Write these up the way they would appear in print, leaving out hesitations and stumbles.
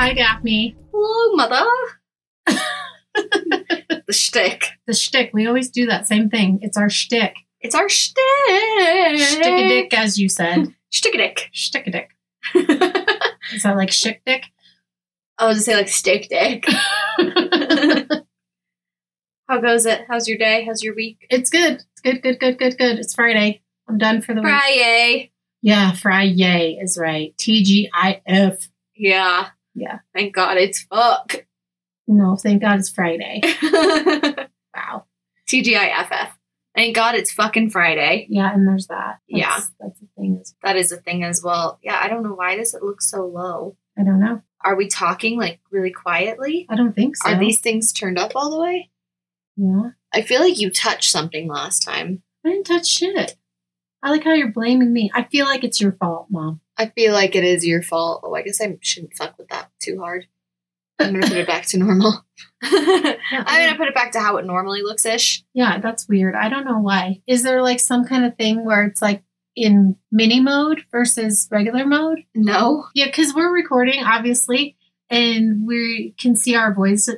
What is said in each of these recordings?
Hi, Daphne. Hello, mother. The shtick. The shtick. We always do that same thing. It's our shtick. It's our shtick. Stick-a-dick, as you said. Stick-a-dick. Stick-a-dick. Is that like shick-dick? I was going to say like steak dick. How goes it? How's your day? How's your week? It's good. It's good. It's Friday. I'm done for the week. Friday. Yeah, Friday is right. TGIF. Yeah. Yeah. Thank God it's fuck. No, thank God it's Friday. Wow. TGIFF. Thank God it's fucking Friday. Yeah, and there's that. That's the thing. That is a thing as well. Yeah, I don't know. Why does it look so low? I don't know. Are we talking like really quietly? I don't think so. Are these things turned up all the way? Yeah. I feel like you touched something last time. I didn't touch shit. I like how you're blaming me. I feel like it's your fault, Mom. I feel like it is your fault. Oh, I guess I shouldn't fuck with that too hard. I'm going to put it back to normal. I'm going to put it back to how it normally looks-ish. Yeah, that's weird. I don't know why. Is there like some kind of thing where it's like in mini mode versus regular mode? No. Yeah, because we're recording, obviously, and we can see our voices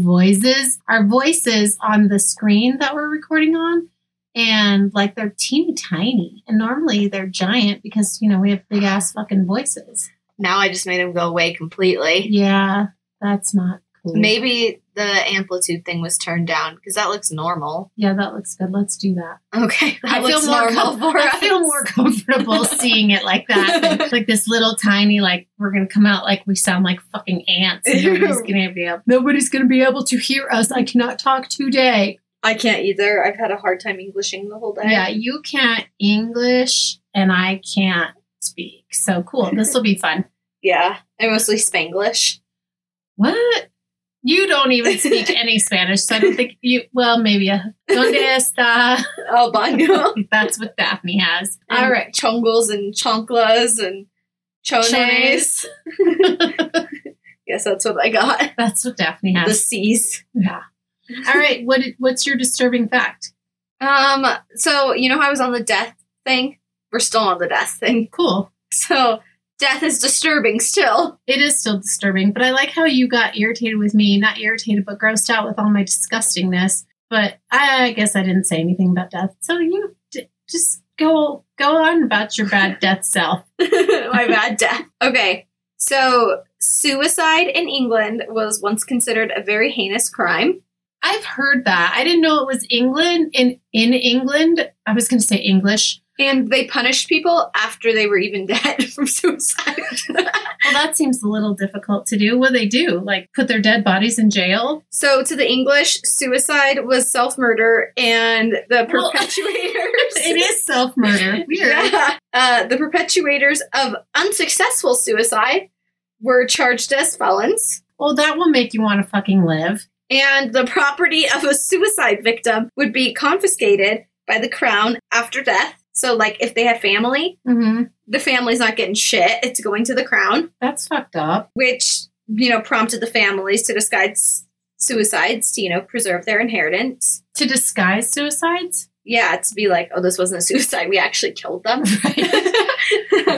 on the screen that we're recording on. And like they're teeny tiny. And normally they're giant because, you know, we have big ass fucking voices. Now I just made them go away completely. Yeah, that's not cool. Maybe the amplitude thing was turned down because that looks normal. Yeah, that looks good. Let's do that. Okay. I feel more comfortable seeing it like that. Like this little tiny, like we're going to come out like we sound like fucking ants. And nobody's going to be able to hear us. I cannot talk today. I can't either. I've had a hard time Englishing the whole day. Yeah, you can't English and I can't speak. So cool. This will be fun. Yeah, I mostly Spanglish. What? You don't even speak any Spanish, so I don't think you... Well, maybe. ¿Dónde está? El baño. That's what Daphne has. And all right. Chongles and chonklas and chones. Yes, that's what I got. That's what Daphne has. The C's. Yeah. All right, what's your disturbing fact? So, you know how I was on the death thing? We're still on the death thing. Cool. So, death is disturbing still. It is still disturbing, but I like how you got irritated with me. Not irritated, but grossed out with all my disgustingness. But I guess I didn't say anything about death. So you just go on about your bad death self. My bad death. Okay, so suicide in England was once considered a very heinous crime. I've heard that. I didn't know it was England. In England, I was going to say English. And they punished people after they were even dead from suicide. Well, that seems a little difficult to do. What do they do? Like put their dead bodies in jail? So to the English, suicide was self-murder, and the perpetuators... It is self-murder. Weird. Yeah. The perpetuators of unsuccessful suicide were charged as felons. Well, that will make you want to fucking live. And the property of a suicide victim would be confiscated by the crown after death. So, like, if they had family, the family's not getting shit. It's going to the crown. That's fucked up. Which, you know, prompted the families to disguise suicides to, you know, preserve their inheritance. To disguise suicides? Yeah, to be like, oh, this wasn't a suicide. We actually killed them. Right.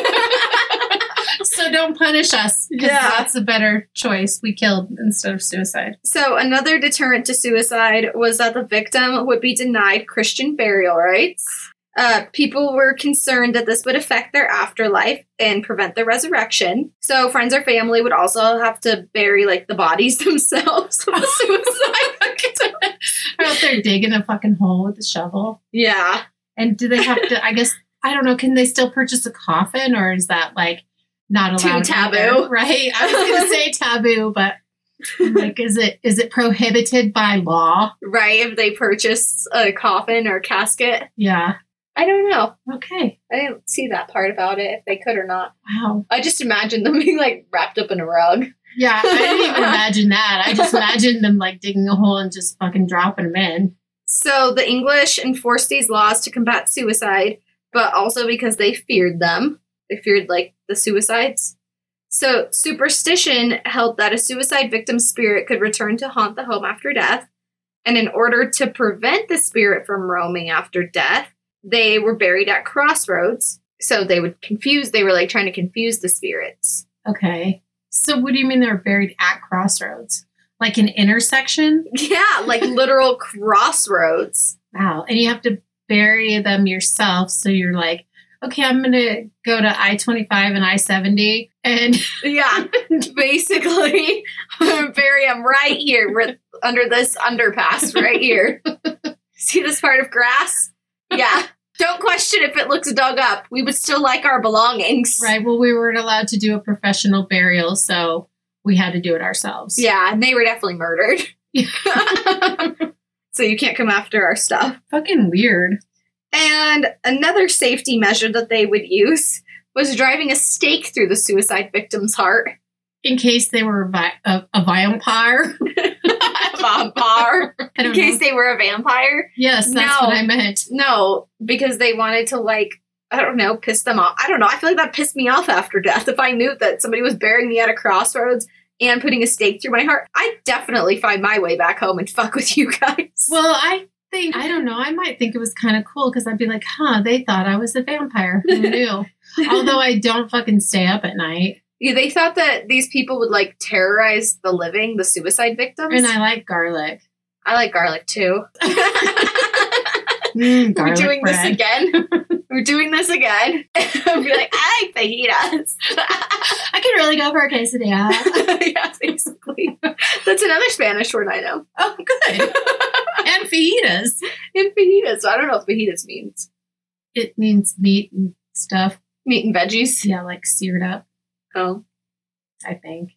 So don't punish us. Because that's a better choice. We killed instead of suicide. So another deterrent to suicide was that the victim would be denied Christian burial rights. People were concerned that this would affect their afterlife and prevent their resurrection. So friends or family would also have to bury, like, the bodies themselves of the suicide. Or out there digging a fucking hole with a shovel. Yeah. And do they have to, I guess, I don't know, can they still purchase a coffin, or is that, like, not allowed? Too taboo. Either, right? I was going to say taboo, but, like, is it prohibited by law? Right, if they purchase a coffin or casket. Yeah. I don't know. Okay. I didn't see that part about it, if they could or not. Wow. I just imagined them being, like, wrapped up in a rug. Yeah, I didn't even imagine that. I just imagined them, like, digging a hole and just fucking dropping them in. So the English enforced these laws to combat suicide, but also because they feared them. They feared, like, the suicides. So superstition held that a suicide victim's spirit could return to haunt the home after death. And in order to prevent the spirit from roaming after death, they were buried at crossroads. So they were like trying to confuse the spirits. Okay. So what do you mean they were buried at crossroads? Like an intersection? Yeah, like literal crossroads. Wow. And you have to bury them yourself. So you're like, okay, I'm going to go to I-25 and I-70. And yeah, basically, I'm going to bury them right here under this underpass right here. See this part of grass? Yeah. Don't question if it looks dug up. We would still like our belongings. Right. Well, we weren't allowed to do a professional burial, so we had to do it ourselves. Yeah, and they were definitely murdered. So you can't come after our stuff. Fucking weird. And another safety measure that they would use was driving a stake through the suicide victim's heart. In case they were a vampire. Vampire. In case they were a vampire. Yes, that's what I meant. No, because they wanted to, like, I don't know, piss them off. I don't know. I feel like that pissed me off after death. If I knew that somebody was burying me at a crossroads and putting a stake through my heart, I'd definitely find my way back home and fuck with you guys. Well, I don't know. I might think it was kind of cool because I'd be like, they thought I was a vampire. Who knew? Although I don't fucking stay up at night. Yeah, they thought that these people would, like, terrorize the living, the suicide victims. And I like garlic. I like garlic, too. Garlic We're doing bread. this again. We're doing this again. I'll be like, I like fajitas. I could really go for a quesadilla. Yeah, basically. That's another Spanish word I know. Oh, good. And fajitas. And fajitas. I don't know what fajitas means. It means meat and stuff. Meat and veggies? Yeah, like seared up. Oh. I think.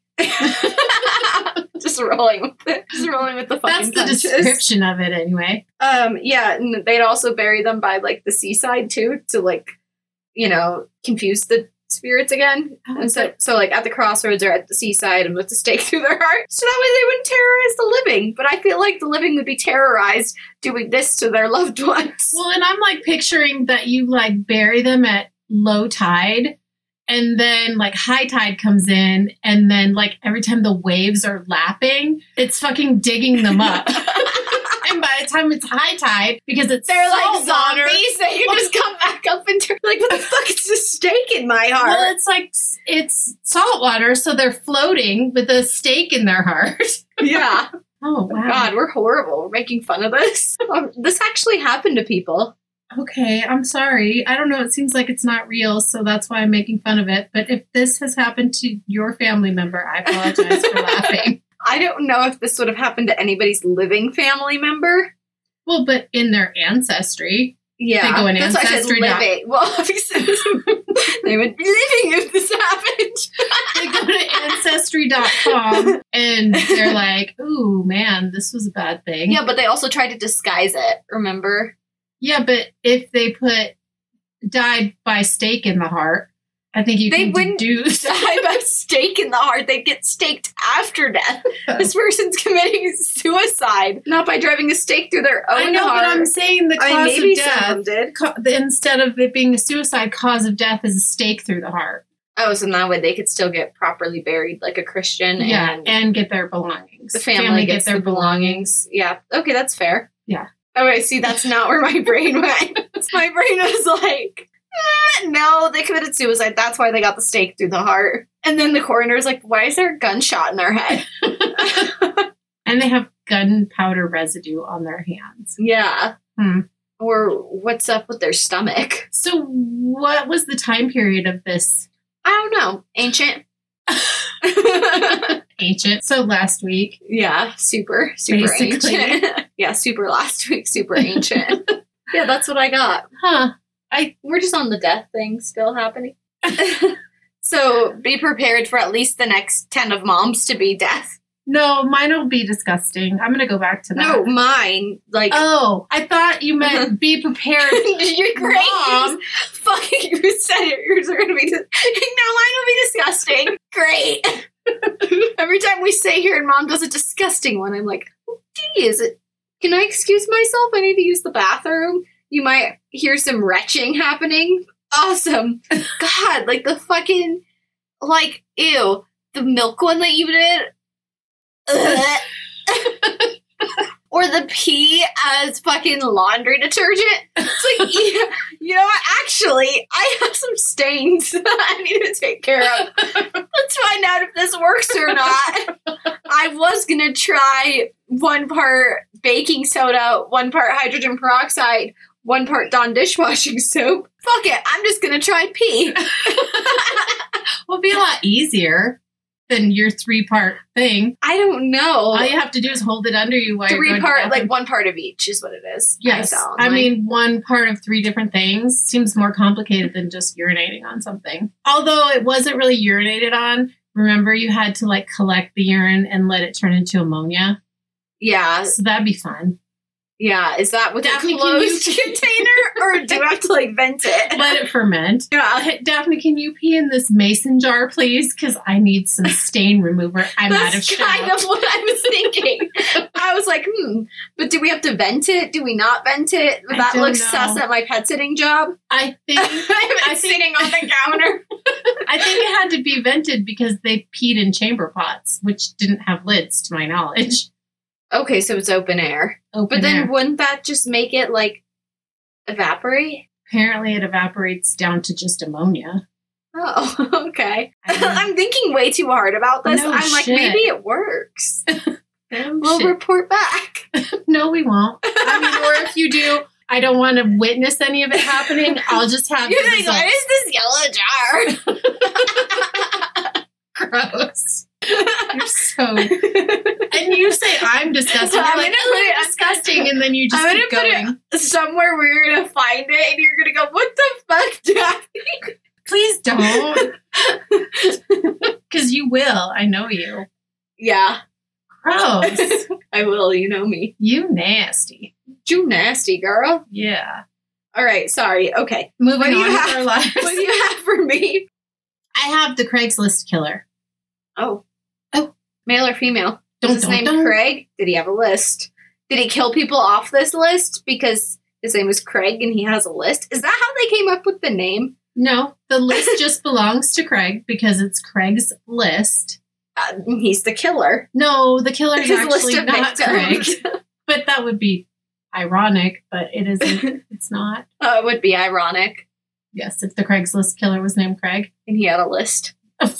Just rolling with it. Just rolling with the fucking That's the description of it anyway. Yeah, and they'd also bury them by, like, the seaside, too, to, like, you know, confuse the spirits again. Oh, and so, like, at the crossroads or at the seaside and with the stake through their heart. So that way they wouldn't terrorize the living. But I feel like the living would be terrorized doing this to their loved ones. Well, and I'm, like, picturing that you, like, bury them at low tide. And then, like, high tide comes in, and then, like, every time the waves are lapping, it's fucking digging them up. And by the time it's high tide, because they're like zombies, they can just come back up and turn. Like, what the fuck is this stake in my heart? Well, it's like, it's salt water, so they're floating with a stake in their heart. Yeah. Oh, wow. God, we're horrible. We're making fun of this. This actually happened to people. Okay, I'm sorry. I don't know. It seems like it's not real, so that's why I'm making fun of it. But if this has happened to your family member, I apologize for laughing. I don't know if this would have happened to anybody's living family member. Well, but in their ancestry. Yeah. They go in that's ancestry. Why I said living. Well, obviously, they would be living if this happened. They go to ancestry.com and they're like, ooh, man, this was a bad thing. Yeah, but they also tried to disguise it, remember? Yeah, but if they put died by stake in the heart, I think they can wouldn't deduce. Die by stake in the heart. They'd get staked after death. This person's committing suicide, not by driving a stake through their own heart. I know, but I'm saying the cause maybe of death, instead of it being a suicide, cause of death is a stake through the heart. Oh, so that way they could still get properly buried like a Christian. Yeah, and get their belongings. The family gets their belongings. Yeah. Okay, that's fair. Yeah. Okay, see, that's not where my brain went. My brain was like, no, they committed suicide. That's why they got the stake through the heart. And then the coroner's like, why is there a gunshot in their head? And they have gunpowder residue on their hands. Yeah. Or what's up with their stomach? So what was the time period of this? I don't know. Ancient. Ancient. So last week. Yeah, super basically. Ancient. Yeah, super last week, super ancient. Yeah, that's what I got. Huh. We're just on the death thing still happening. So be prepared for at least the next 10 of moms to be death. No, mine will be disgusting. I'm going to go back to that. No, mine. Like, oh, I thought you meant be prepared. You're great. Mom. Fucking, you said it. Yours are going to be. No, mine will be disgusting. Great. Every time we say here and Mom does a disgusting one, I'm like, geez, can I excuse myself? I need to use the bathroom. You might hear some retching happening. Awesome. God, like the fucking, like, ew. The milk one that you did. Or the pee as fucking laundry detergent. It's like, you know what? Actually, I have some stains I need to take care of. Let's find out if this works or not. I was going to try 1 part baking soda, 1 part hydrogen peroxide, 1 part Dawn dishwashing soap. Fuck it. I'm just going to try pee. Well, it'd be a lot easier than your 3-part thing. I don't know. All you have to do is hold it under you while you're going 3-part, like 1 part of each is what it is. Yes. I mean, 1 part of 3 different things seems more complicated than just urinating on something. Although it wasn't really urinated on. Remember, you had to like collect the urine and let it turn into ammonia. Yeah. So that'd be fun. Yeah, is that with Daphne, a closed container, or do I have to like vent it? Let it ferment. Yeah. Daphne, can you pee in this mason jar, please? Because I need some stain remover. I'm out of That's shit. kind of what I was thinking. I was like, but do we have to vent it? Do we not vent it? I That don't looks know. sus at my pet sitting job. I think I'm sitting on the counter. I think it had to be vented because they peed in chamber pots, which didn't have lids, to my knowledge. Okay, so it's open air. Open But then air. wouldn't that just make it like evaporate? Apparently, it evaporates down to just ammonia. Oh, okay. I don't know. I'm thinking way too hard about this. No I'm like, shit. maybe it works. Oh, We'll shit. report back. No, we won't. I mean, or if you do, I don't want to witness any of it happening. I'll just have You're the like, what results. is this yellow jar? Gross. You're so. And you say I'm disgusting. You're I'm like, gonna oh, put it- you're disgusting, and then you just I'm keep gonna put going. it somewhere where you're gonna find it and you're gonna go, what the fuck, Daphne? Please don't, because you will. I know you. Yeah, Gross. I will. You know me. You nasty. You nasty girl. Yeah. All right, sorry. Okay. Moving What do you on with have? our lives. What do you have for me? I have the Craigslist killer. Oh. Oh. Male or female? Don't, Is his name Craig? Did he have a list? Did he kill people off this list because his name was Craig and he has a list? Is that how they came up with the name? No, the list just belongs to Craig because it's Craig's list. He's the killer. No, the killer is His actually list of not Craig. victims. But that would be ironic, but it isn't. It's not. It would be ironic. Yes, if the Craigslist killer was named Craig. And he had a list.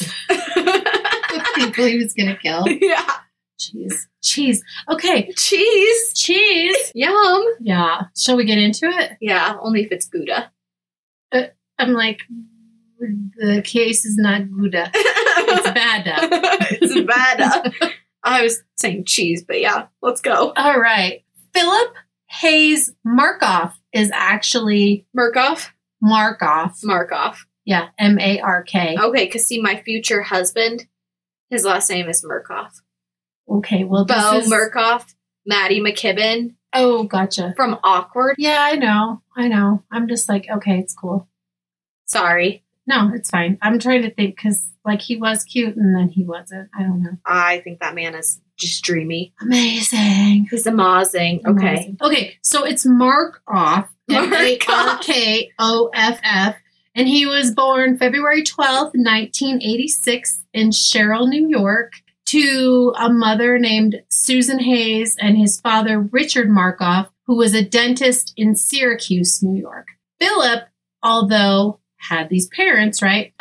The people he was going to kill. Yeah. Cheese. Okay, Cheese. cheese. Yum. Yeah. Shall we get into it? Yeah, only if it's Gouda. I'm like, the case is not Gouda. It's Bada. It's bad. I was saying cheese, but yeah, let's go. All right. Philip Hayes Markoff is actually Markov? Markoff. Markov. Yeah, M-A-R-K. Okay, because see, my future husband, his last name is Murkoff. Okay, well, this Bo is... Murkoff, Maddie McKibben Oh, gotcha. from Awkward. Yeah, I know. I'm just like, okay, it's cool. Sorry. No, it's fine. I'm trying to think because, like, he was cute and then he wasn't. I don't know. I think that man is just dreamy. Amazing. He's amazing. Okay. Amazing. Okay, so it's Markoff. Markoff. Markoff. And he was born February 12th, 1986 in Sherrill, New York, to a mother named Susan Hayes and his father, Richard Markoff, who was a dentist in Syracuse, New York. Philip, although had these parents, right?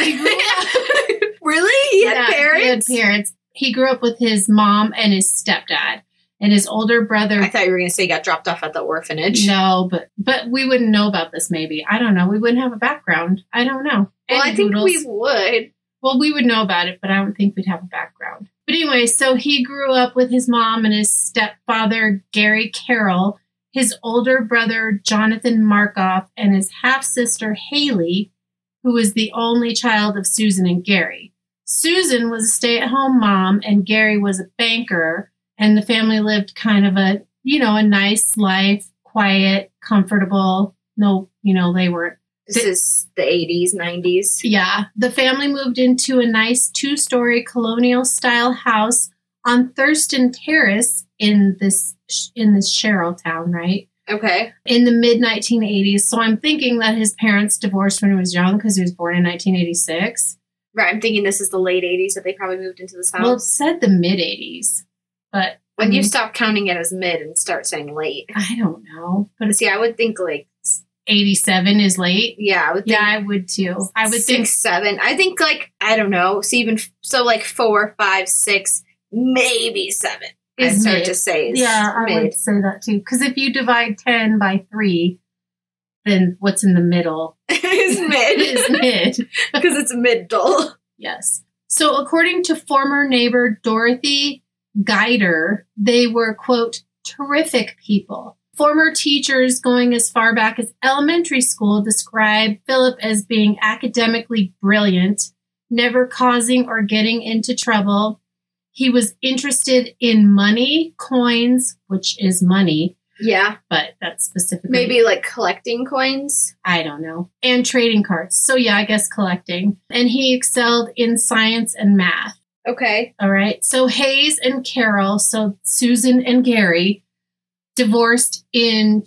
Really? He had Yeah, parents? He had parents. He grew up with his mom and his stepdad. And his older brother... I thought you were going to say he got dropped off at the orphanage. No, but we wouldn't know about this maybe. I don't know. We wouldn't have a background. I don't know. Well, And I think Doodles. we would. Well, we would know about it, but I don't think we'd have a background. But anyway, so he grew up with his mom and his stepfather, Gary Carroll, his older brother, Jonathan Markoff, and his half-sister, Haley, who was the only child of Susan and Gary. Susan was a stay-at-home mom, and Gary was a banker, and the family lived kind of a nice life, quiet, comfortable. No, they weren't. This is the 80s, 90s. Yeah. The family moved into a nice 2-story colonial-style house on Thurston Terrace in this Sherrill town, right? Okay. In the mid-1980s. So I'm thinking that his parents divorced when he was young because he was born in 1986. Right, I'm thinking this is the late 80s that they probably moved into this house. Well, it said the mid-80s, but When do you stop counting it as mid and start saying late? I don't know. But See, I would think like 87 is late. Yeah, I would think. Yeah, I would too. I would 6, think 7. I think like I don't know. So like 4, 5, 6, maybe 7. I'd is start mid. to say is I mid. would say that too. Because if you divide 10 by 3, then what's in the middle Is mid. is mid. Because it's middle. Yes. So according to former neighbor Dorothy Guider, they were, quote, terrific people. Former teachers going as far back as elementary school describe Philip as being academically brilliant, never causing or getting into trouble. He was interested in money, coins, which is money, Yeah. but that's specifically... Maybe like collecting coins. I don't know. And trading cards. So yeah, I guess collecting. And he excelled in science and math. Okay. All right. So Hayes and Carol, so Susan and Gary, divorced in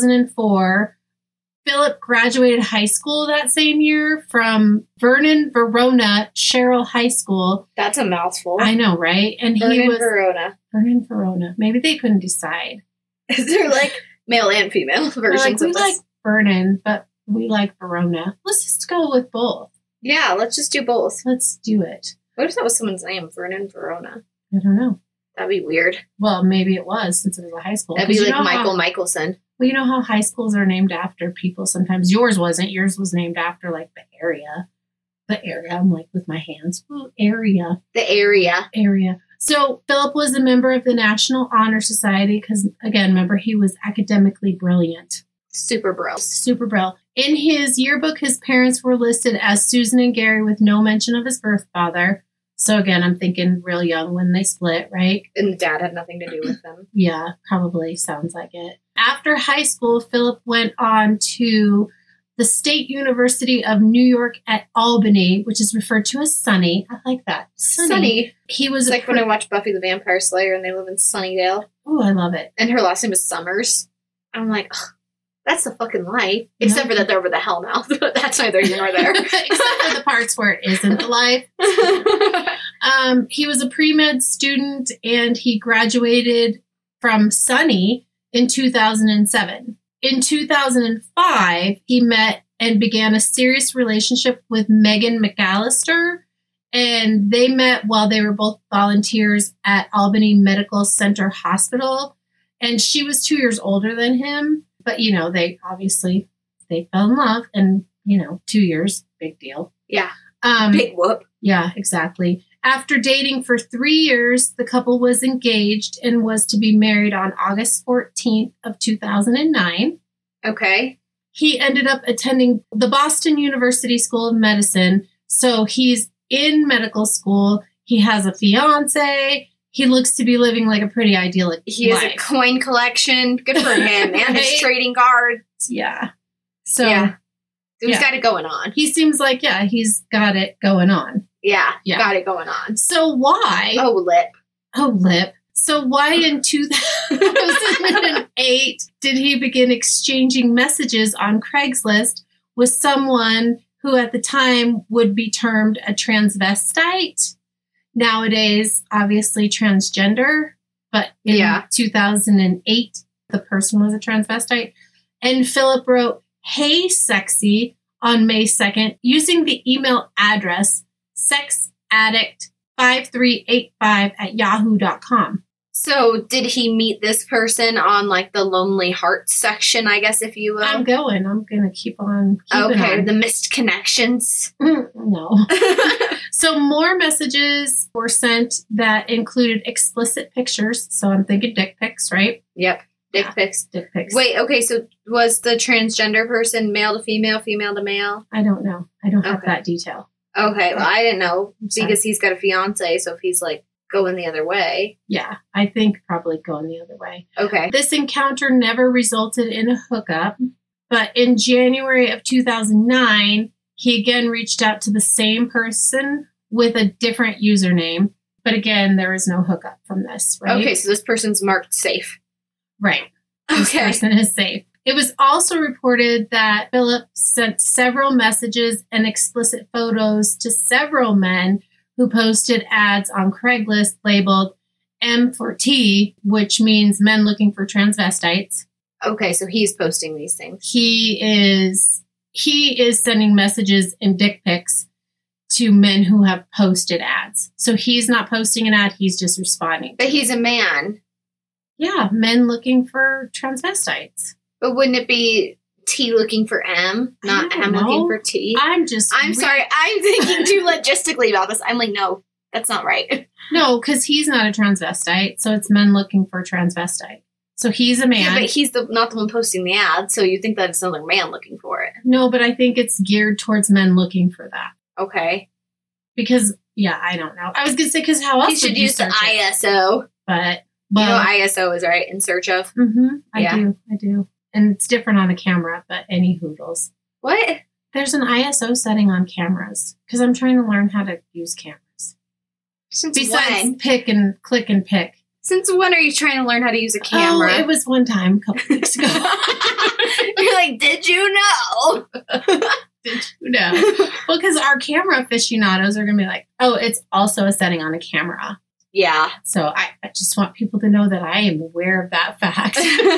2004. Philip graduated high school that same year from Vernon Verona Sherrill High School. That's a mouthful. I know, right? And he Vernon was Verona. Vernon Verona. Maybe they couldn't decide. Is there like male and female They're versions like, of we this? like Vernon, but we like Verona. Let's just go with both. Yeah, let's just do both. Let's do it. What if that was someone's name? Vernon Verona. I don't know. That'd be weird. Well, maybe it was since it was a high school. That'd be 'Cause like you know Michael how- Michelson. Well, you know how high schools are named after people sometimes. Yours wasn't. Yours was named after like the area. The area. I'm like with my hands. Ooh, area. The area. Area. So Philip was a member of the National Honor Society because, again, remember, he was academically brilliant. Super bro. Super brilliant. In his yearbook, his parents were listed as Susan and Gary with no mention of his birth father. So again, I'm thinking real young when they split, right? And the dad had nothing to do with them. Yeah, probably sounds like it. After high school, Philip went on to the State University of New York at Albany, which is referred to as Sunny. I like that. Sunny. He was It's like when I watch Buffy the Vampire Slayer and they live in Sunnydale. Oh, I love it. And her last name is Summers. I'm like, ugh, that's the fucking life. Except for that they're over the Hellmouth. But that's neither here nor there. Except for the parts where it isn't the life. He was a pre-med student and he graduated from SUNY in 2007. In 2005, he met and began a serious relationship with Megan McAllister, and they met while they were both volunteers at Albany Medical Center Hospital, and she was 2 years older than him, but, you know, they fell in love, and, you know, 2 years, big deal. Yeah, big whoop. Yeah, exactly. After dating for 3 years, the couple was engaged and was to be married on August 14th of 2009. Okay. He ended up attending the Boston University School of Medicine. So he's in medical school. He has a fiance. He looks to be living like a pretty idyllic He has life. a coin collection. Good for him. And his Right? trading cards. Yeah. So Yeah. So he's yeah. got it going on. he seems like, yeah, he's got it going on. Yeah, Yeah. got it going on. So why? Oh, lip. Oh, lip. So why in 2008 did he begin exchanging messages on Craigslist with someone who at the time would be termed a transvestite? Nowadays, obviously transgender, but in Yeah. 2008, the person was a transvestite. And Philip wrote, "Hey, sexy," on May 2nd using the email address sexaddict5385@yahoo.com. So did he meet this person on like the Lonely Hearts section, I guess, if you will? I'm going to keep on keeping Okay, on. the missed connections. No. So more messages were sent that included explicit pictures. So I'm thinking dick pics, right? Yep, dick Yeah. pics. Dick pics. Wait, okay, so was the transgender person male to female, female to male? I don't know. I don't have Okay. that detail. Okay, well, I didn't know Sorry. because he's got a fiance, so if he's like going the other way. Yeah, I think probably going the other way. Okay. This encounter never resulted in a hookup, but in January of 2009, he again reached out to the same person with a different username. But again, there is no hookup from this, right? Okay, so this person's marked safe. Right. This Okay. person is safe. It was also reported that Philip sent several messages and explicit photos to several men who posted ads on Craigslist labeled M for T, which means men looking for transvestites. Okay, so he's posting these things. He is sending messages and dick pics to men who have posted ads. So he's not posting an ad, he's just responding. But he's a man. Yeah, men looking for transvestites. But wouldn't it be T looking for M, not M looking for T? I'm sorry, I'm thinking too logistically about this. I'm like, no, that's not right. No, because he's not a transvestite, so it's men looking for transvestite. So he's a man. Yeah, but he's not the one posting the ad, so you think that it's another man looking for it. No, but I think it's geared towards men looking for that. Okay. Because, yeah, I don't know. I was going to say, because how else he should use the ISO. But you know what ISO is, right? In search of? Mm-hmm. I do. And it's different on a camera, but any hoodles. What? There's an ISO setting on cameras, because I'm trying to learn how to use cameras. Besides when? Pick and click and pick. Since when are you trying to learn how to use a camera? Oh, it was one time, a couple weeks ago. You're like, did you know? Did you know? Well, because our camera aficionados are going to be like, oh, it's also a setting on a camera. Yeah. So I just want people to know that I am aware of that fact.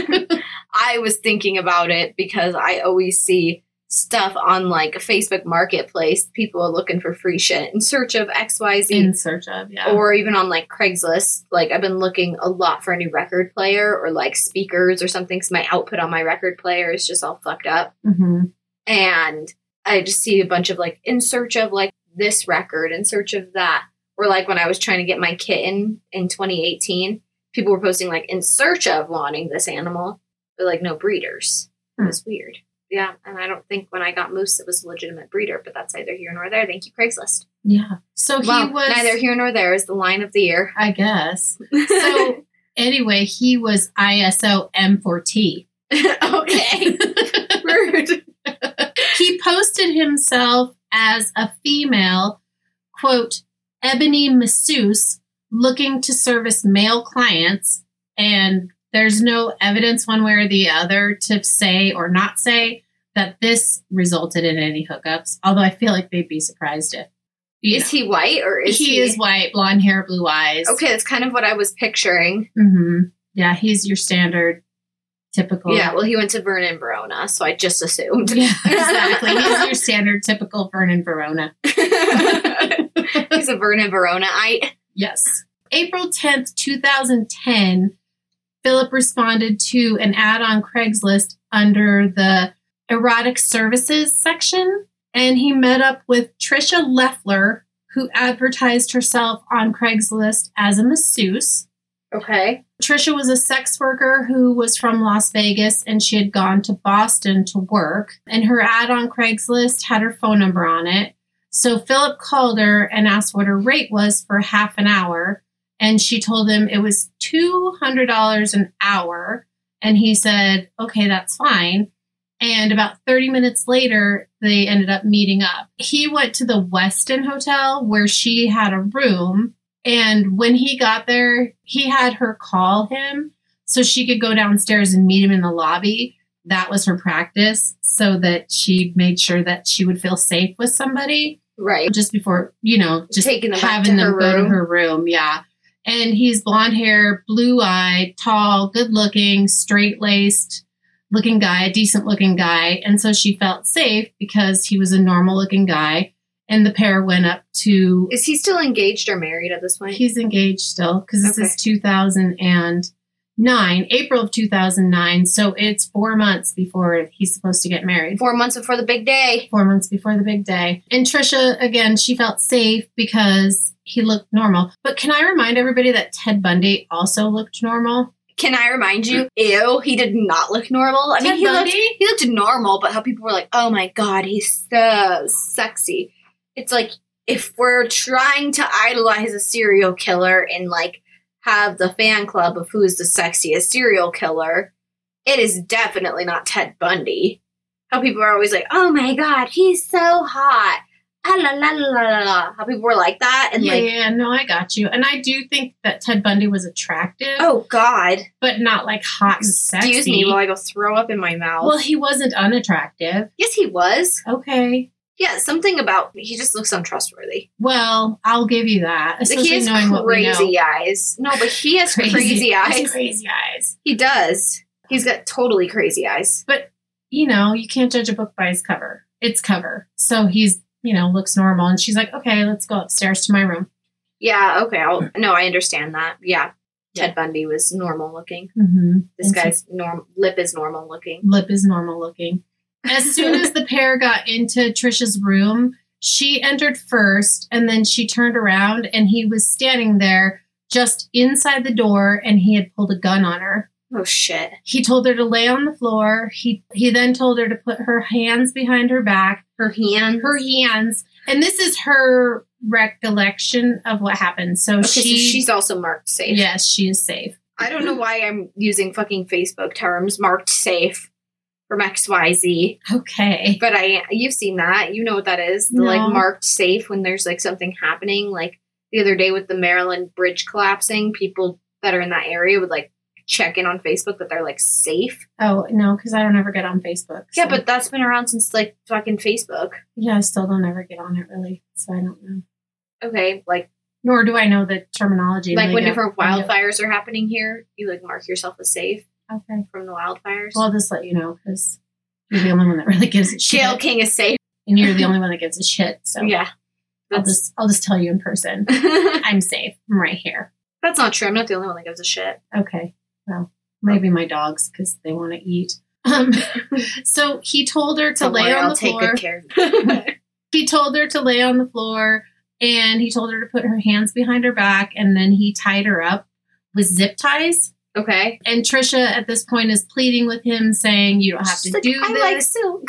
I was thinking about it because I always see stuff on like a Facebook Marketplace. People are looking for free shit in search of XYZ. In search of, yeah. Or even on like Craigslist. Like I've been looking a lot for a new record player or like speakers or something because my output on my record player is just all fucked up. Mm-hmm. And I just see a bunch of like in search of like this record, in search of that. Or like when I was trying to get my kitten in 2018, people were posting like in search of wanting this animal, but like no breeders. It was weird. Yeah, and I don't think when I got Moose it was a legitimate breeder, but that's neither here nor there. Thank you, Craigslist. Yeah. So he was... Neither here nor there is the line of the year. I guess. So anyway, he was ISO M4T. Okay. Rude. He posted himself as a female, quote, ebony masseuse looking to service male clients, and there's no evidence one way or the other to say or not say that this resulted in any hookups, although I feel like they'd be surprised if. Is he white or is he? He is white, blonde hair, blue eyes. Okay, that's kind of what I was picturing. Mm-hmm. Yeah, he's your standard, typical. Yeah, well, he went to Vernon Verona, so I just assumed. Yeah, exactly. He's your standard, typical Vernon Verona. He's a Vernon Verona-ite. Yes. April 10th, 2010, Philip responded to an ad on Craigslist under the erotic services section, and he met up with Trisha Leffler, who advertised herself on Craigslist as a masseuse. Okay. Trisha was a sex worker who was from Las Vegas, and she had gone to Boston to work, and her ad on Craigslist had her phone number on it. So Philip called her and asked what her rate was for half an hour. And she told him it was $200 an hour. And he said, okay, that's fine. And about 30 minutes later, they ended up meeting up. He went to the Westin Hotel where she had a room. And when he got there, he had her call him so she could go downstairs and meet him in the lobby. That was her practice, so that she made sure that she would feel safe with somebody. Right. Just before, just taking them having them go to her room. Yeah. And he's blonde hair, blue eyed, tall, good looking, straight laced looking guy, a decent looking guy. And so she felt safe because he was a normal looking guy. And the pair went up to... Is he still engaged or married at this point? He's engaged still because this is 2009, April of 2009. So it's 4 months before he's supposed to get married. 4 months before the big day. 4 months before the big day. And Trisha, again, she felt safe because he looked normal. But can I remind everybody that Ted Bundy also looked normal? Can I remind you? Ew, he did not look normal. I mean, he looked normal, but how people were like, oh my God, he's so sexy. It's like, if we're trying to idolize a serial killer and like have the fan club of who's the sexiest serial killer, it is definitely not Ted Bundy. How people are always like, oh my God, he's so hot. Ah, la, la, la, la, la. How people were like that. And no, I got you. And I do think that Ted Bundy was attractive. Oh, God. But not like hot and sexy. Excuse me while I go throw up in my mouth. Well, he wasn't unattractive. Yes, he was. Okay. Yeah, something about he just looks untrustworthy. Well, I'll give you that. Like, Especially he has knowing what we know. crazy eyes. No, but he has crazy eyes. Has crazy eyes. He does. He's got totally crazy eyes. But, you can't judge a book by its cover. Its cover. So he's, looks normal. And she's like, okay, let's go upstairs to my room. Yeah, okay. I understand that. Yeah. Ted Bundy was normal looking. Mm-hmm. This guy's lip is normal looking. Lip is normal looking. As soon as the pair got into Trisha's room, she entered first, and then she turned around, and he was standing there just inside the door, and he had pulled a gun on her. Oh, shit. He told her to lay on the floor. He then told her to put her hands behind her back. Her hands? Her hands. And this is her recollection of what happened. So she's also marked safe. Yes, she is safe. I don't know why I'm using fucking Facebook terms, marked safe from XYZ. Okay. But you've seen that. You know what that is. The marked safe when there's something happening. Like the other day with the Maryland bridge collapsing, people that are in that area would check in on Facebook that they're safe. Oh, no, because I don't ever get on Facebook. So. Yeah, but that's been around since fucking Facebook. Yeah, I still don't ever get on it really. So I don't know. Okay, nor do I know the terminology. When different wildfires are happening here, you mark yourself as safe. Okay. From the wildfires. Well, I'll just let you know because you're the only one that really gives a shit. Jail King is safe. And you're the only one that gives a shit. So yeah. I'll just tell you in person. I'm safe. I'm right here. That's not true. I'm not the only one that gives a shit. Okay. Well, maybe my dogs because they want to eat. So he told her to lay on the floor. I'll take good care. He told her to lay on the floor, and he told her to put her hands behind her back, and then he tied her up with zip ties. Okay. And Trisha at this point is pleading with him, saying, "You don't have to do this. I like silk."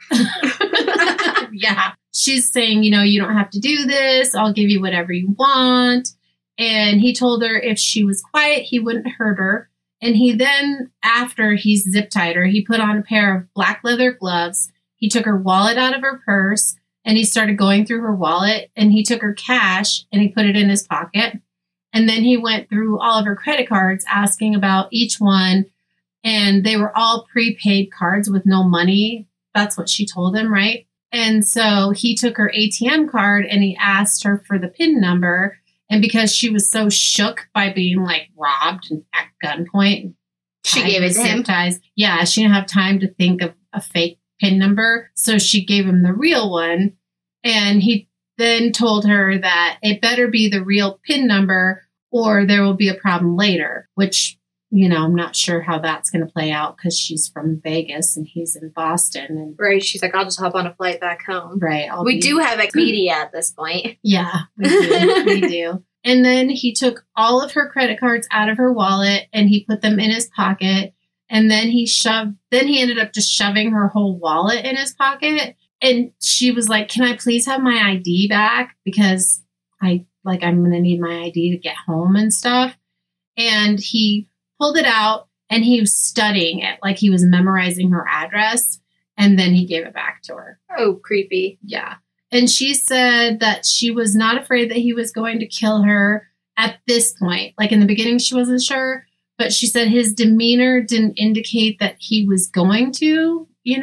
Yeah. She's saying, you don't have to do this. I'll give you whatever you want. And he told her if she was quiet, he wouldn't hurt her. And he then, after he's zip tied her, he put on a pair of black leather gloves. He took her wallet out of her purse, and he started going through her wallet, and he took her cash and he put it in his pocket. And then he went through all of her credit cards, asking about each one. And they were all prepaid cards with no money. That's what she told him, right? And so he took her ATM card and he asked her for the PIN number. And because she was so shook by being robbed at gunpoint, she gave it to him. Yeah, she didn't have time to think of a fake PIN number. So she gave him the real one. And he then told her that it better be the real PIN number or there will be a problem later, which, I'm not sure how that's going to play out because she's from Vegas and he's in Boston. And right. She's like, I'll just hop on a flight back home. Right. We do have Expedia at this point. Yeah, we do. We do. And then he took all of her credit cards out of her wallet and he put them in his pocket. And then he ended up just shoving her whole wallet in his pocket. And she was like, can I please have my ID back? Because I'm going to need my ID to get home and stuff. And he pulled it out and he was studying it like he was memorizing her address. And then he gave it back to her. Oh, creepy. Yeah. And she said that she was not afraid that he was going to kill her at this point. In the beginning, she wasn't sure. But she said his demeanor didn't indicate that he was going to,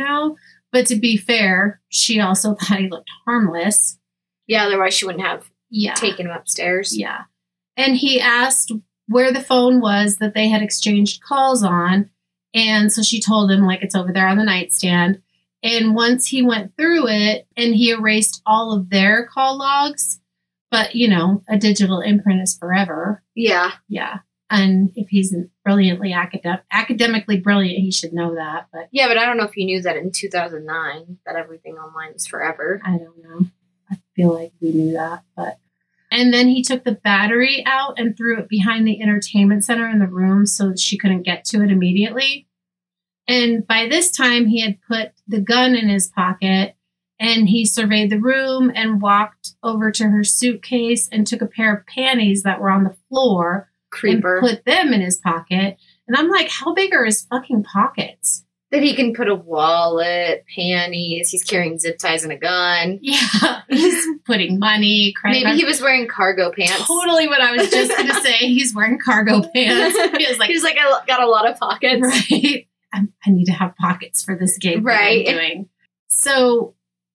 But to be fair, she also thought he looked harmless. Yeah, otherwise she wouldn't have taken him upstairs. Yeah. And he asked where the phone was that they had exchanged calls on. And so she told him, it's over there on the nightstand. And once he went through it and he erased all of their call logs, but, a digital imprint is forever. Yeah. Yeah. And if he's brilliantly academically brilliant, he should know that. But yeah, but I don't know if you knew that in 2009, that everything online is forever. I don't know. I feel like we knew that. And then he took the battery out and threw it behind the entertainment center in the room so that she couldn't get to it immediately. And by this time, he had put the gun in his pocket and he surveyed the room and walked over to her suitcase and took a pair of panties that were on the floor. Creeper. And put them in his pocket. And I'm like, how big are his fucking pockets? That he can put a wallet, panties, he's carrying zip ties and a gun. Yeah. He's putting money, credit Maybe cards. he was wearing cargo pants. Totally what I was just going to say. He's wearing cargo pants. He's like, I got a lot of pockets. Right. I need to have pockets for this game right. that I'm doing. So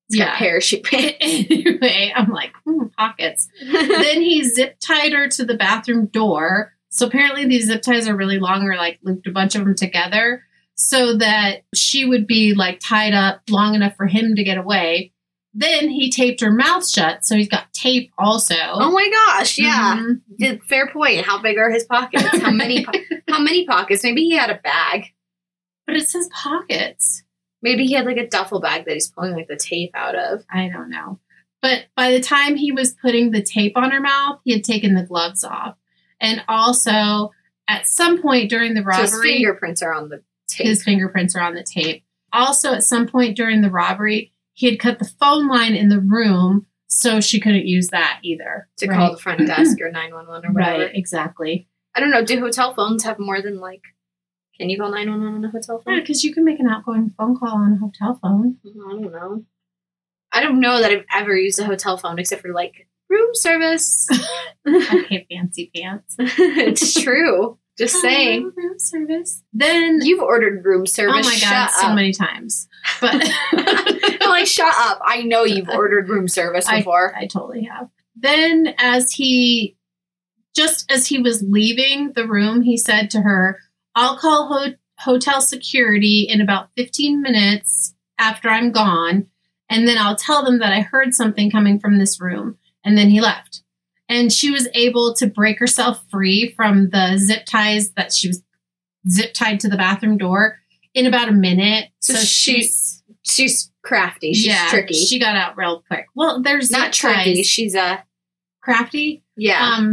It's got parachute pants. Anyway, I'm like, pockets. Then he zip tied her to the bathroom door. So apparently these zip ties are really long, or like looped a bunch of them together so that she would be like tied up long enough for him to get away. Then he taped her mouth shut. So he's got tape also. Oh my gosh. Yeah. Mm-hmm. Fair point. How big are his pockets? How many pockets? Maybe he had a bag. But it says pockets. Maybe he had like a duffel bag that he's pulling like the tape out of. I don't know. But by the time he was putting the tape on her mouth, he had taken the gloves off. And also, at some point during the robbery... So his fingerprints are on the tape. His fingerprints are on the tape. Also, at some point during the robbery, he had cut the phone line in the room, so she couldn't use that either. To call the front desk or 911 or whatever. Right, exactly. I don't know. Do hotel phones have more than like... Can you call 911 on a hotel phone? Yeah, because you can make an outgoing phone call on a hotel phone. I don't know. I don't know that I've ever used a hotel phone except for like room service. Okay, fancy pants. It's true. Just saying. Room service. Then you've ordered room service. Oh my God, so many times. But I'm like, shut up. I know you've ordered room service before. I totally have. Then as he was leaving the room, he said to her, I'll call hotel security in about 15 minutes after I'm gone, and then I'll tell them that I heard something coming from this room. And then he left. And she was able to break herself free from the zip ties that she was zip tied to the bathroom door in about a minute. So she's crafty. She's tricky. She got out real quick. Well, there's not tricky. Ties. She's crafty. Yeah.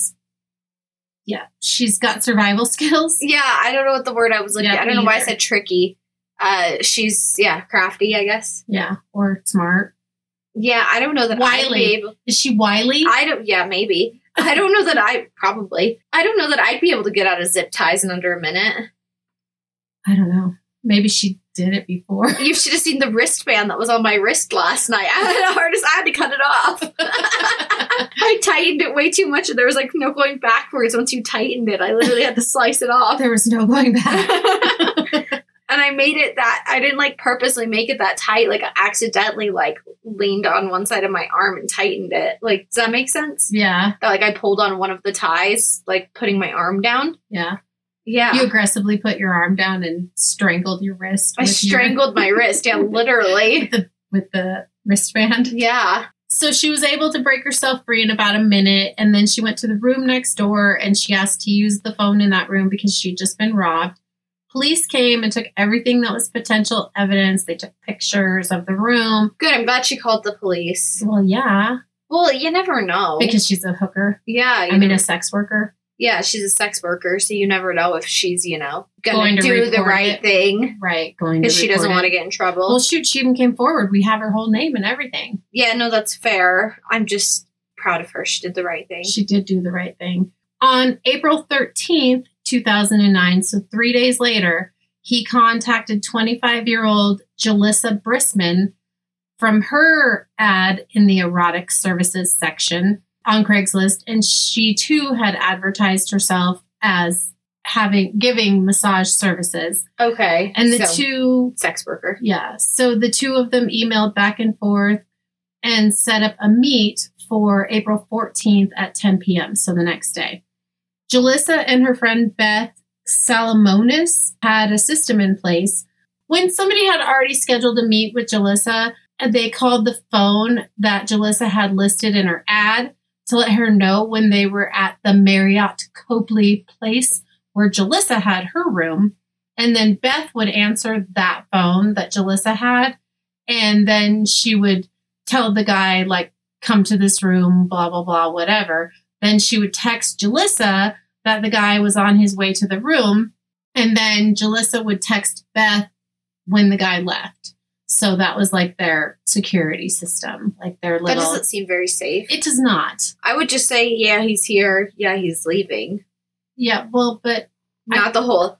She's got survival skills. Yeah, I don't know what the word I was looking at. I don't know why I said tricky. She's crafty, I guess. Yeah, or smart. Yeah, I don't know that wily. I'd be able. Is she wily? Maybe. I don't know that I don't know that I'd be able to get out of zip ties in under a minute. I don't know. Maybe she did it before. You should have seen the wristband that was on my wrist last night. I had to cut it off. I tightened it way too much and there was like no going backwards once you tightened it. I literally had to slice it off. There was no going back. And I made it I didn't like purposely make it that tight. Like I accidentally like leaned on one side of my arm and tightened it. Like, does that make sense? Yeah. That, like I pulled on one of the ties, like putting my arm down. Yeah. Yeah. You aggressively put your arm down and strangled your wrist. I strangled my wrist. Yeah, literally. with the wristband. Yeah. So she was able to break herself free in about a minute. And then she went to the room next door and she asked to use the phone in that room because she'd just been robbed. Police came and took everything that was potential evidence. They took pictures of the room. Good. I'm glad she called the police. Well, yeah. Well, you never know. Because she's a hooker. Yeah. A sex worker. Yeah, she's a sex worker, so you never know if she's, going to do the right thing. Right, because she doesn't want to get in trouble. Well, shoot, she even came forward. We have her whole name and everything. Yeah, no, that's fair. I'm just proud of her. She did the right thing. She did do the right thing. On April 13th, 2009, so 3 days later, he contacted 25-year-old Jalissa Brisman from her ad in the erotic services section on Craigslist, and she too had advertised herself as giving massage services. Okay. And the two sex worker. Yeah. So the two of them emailed back and forth and set up a meet for April 14th at 10 p.m. So the next day. Jalissa and her friend Beth Salomonis had a system in place. When somebody had already scheduled a meet with Jalissa, they called the phone that Jalissa had listed in her ad to let her know when they were at the Marriott Copley Place where Jalissa had her room. And then Beth would answer that phone that Jalissa had. And then she would tell the guy, like, come to this room, blah, blah, blah, whatever. Then she would text Jalissa that the guy was on his way to the room. And then Jalissa would text Beth when the guy left. So that was like their security system, like their little... That doesn't seem very safe. It does not. I would just say, yeah, he's here. Yeah, he's leaving. Yeah, well, but... Not the whole,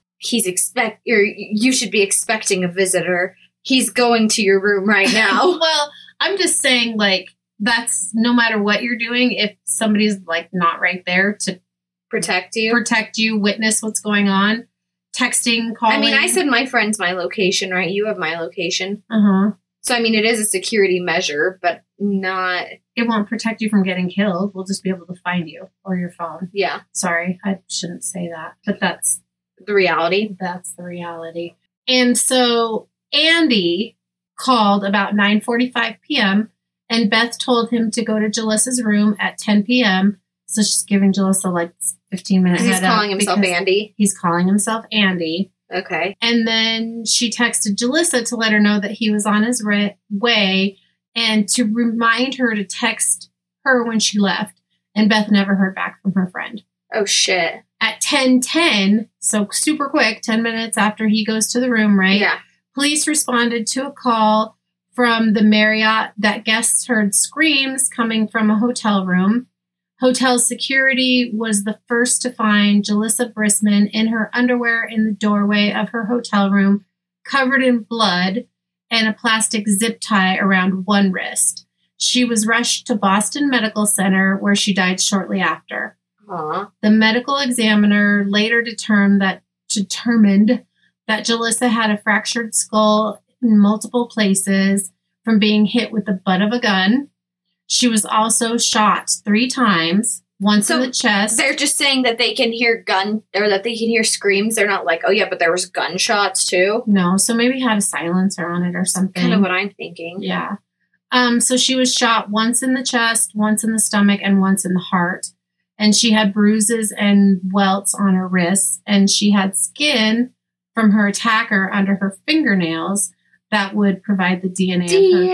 you should be expecting a visitor. He's going to your room right now. Well, I'm just saying, like, that's no matter what you're doing, if somebody's, like, not right there to... Protect you, witness what's going on. Texting, calling. I mean, I said my friend's my location, right? You have my location. Uh-huh. So, I mean, it is a security measure, but not... It won't protect you from getting killed. We'll just be able to find you or your phone. Yeah. Sorry, I shouldn't say that, but that's the reality. That's the reality. And so Andy called about 9:45 p.m. and Beth told him to go to Jalissa's room at 10 p.m. So she's giving Jalissa like 15 minutes. He's calling himself Andy. He's calling himself Andy. Okay. And then she texted Jalissa to let her know that he was on his way and to remind her to text her when she left. And Beth never heard back from her friend. Oh, shit. At 10:10, so super quick, 10 minutes after he goes to the room, right? Yeah. Police responded to a call from the Marriott that guests heard screams coming from a hotel room. Hotel security was the first to find Jalissa Brisman in her underwear in the doorway of her hotel room, covered in blood and a plastic zip tie around one wrist. She was rushed to Boston Medical Center, where she died shortly after. Aww. The medical examiner later determined that Jalissa had a fractured skull in multiple places from being hit with the butt of a gun. She was also shot 3 times, once in the chest. They're just saying that they can hear that they can hear screams. They're not like, oh yeah, but there was gunshots too. No, so maybe had a silencer on it or something. Kind of what I'm thinking. Yeah. So she was shot once in the chest, once in the stomach, and once in the heart. And she had bruises and welts on her wrists, and she had skin from her attacker under her fingernails that would provide the DNA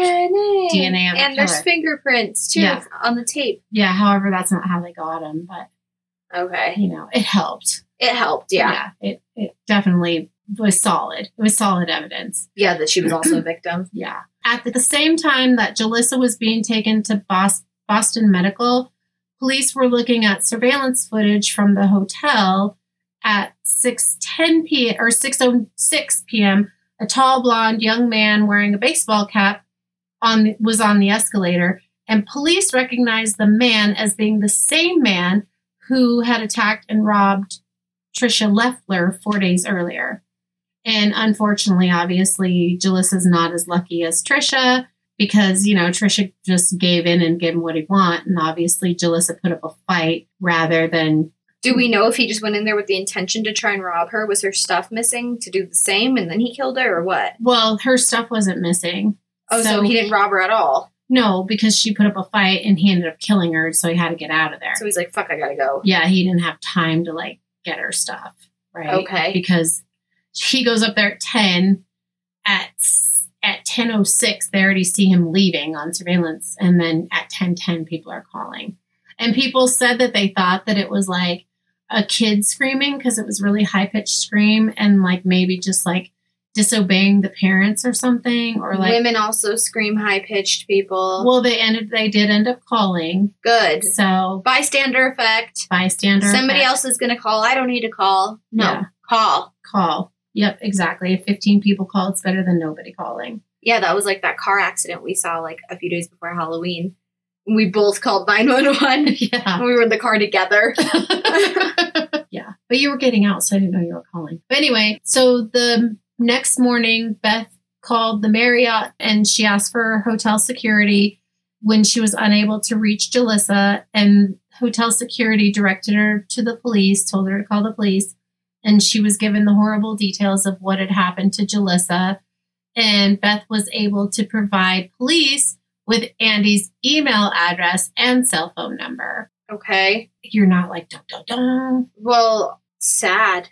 of and there's fingerprints too on the tape. Yeah, however, that's not how they got him, but okay, it helped. It helped, yeah. It definitely was solid. It was solid evidence. Yeah, that she was also a victim. Yeah. At the same time that Jalissa was being taken to Boston Medical, police were looking at surveillance footage from the hotel at 6:10 p.m. or 6:06 p.m. A tall, blonde young man wearing a baseball cap was on the escalator, and police recognized the man as being the same man who had attacked and robbed Tricia Leffler 4 days earlier. And unfortunately, obviously, Jalissa's not as lucky as Tricia because, Tricia just gave in and gave him what he wanted. And obviously, Jalissa put up a fight rather than... Do we know if he just went in there with the intention to try and rob her? Was her stuff missing to do the same and then he killed her or what? Well, her stuff wasn't missing. Oh, so he didn't rob her at all? No, because she put up a fight and he ended up killing her, so he had to get out of there. So he's like, fuck, I gotta go. Yeah, he didn't have time to, get her stuff, right? Okay. Because he goes up there at 10. At 10:06, they already see him leaving on surveillance, and then at 10:10, people are calling. And people said that they thought that it was, a kid screaming because it was really high-pitched scream and, maybe just, disobeying the parents or something, or women also scream high-pitched, people. Well, they did end up calling. Good. So bystander effect. Somebody else is going to call. I don't need to call. No. Yeah. Call. Yep, exactly. If 15 people call, it's better than nobody calling. Yeah, that was that car accident we saw a few days before Halloween. We both called 911. Yeah. We were in the car together. Yeah. But you were getting out, so I didn't know you were calling. But anyway, so the next morning, Beth called the Marriott and she asked for hotel security when she was unable to reach Jalissa. And hotel security directed her to the police, told her to call the police. And she was given the horrible details of what had happened to Jalissa. And Beth was able to provide police with Andy's email address and cell phone number. Okay. You're not dun, dun, dun. Well, sad.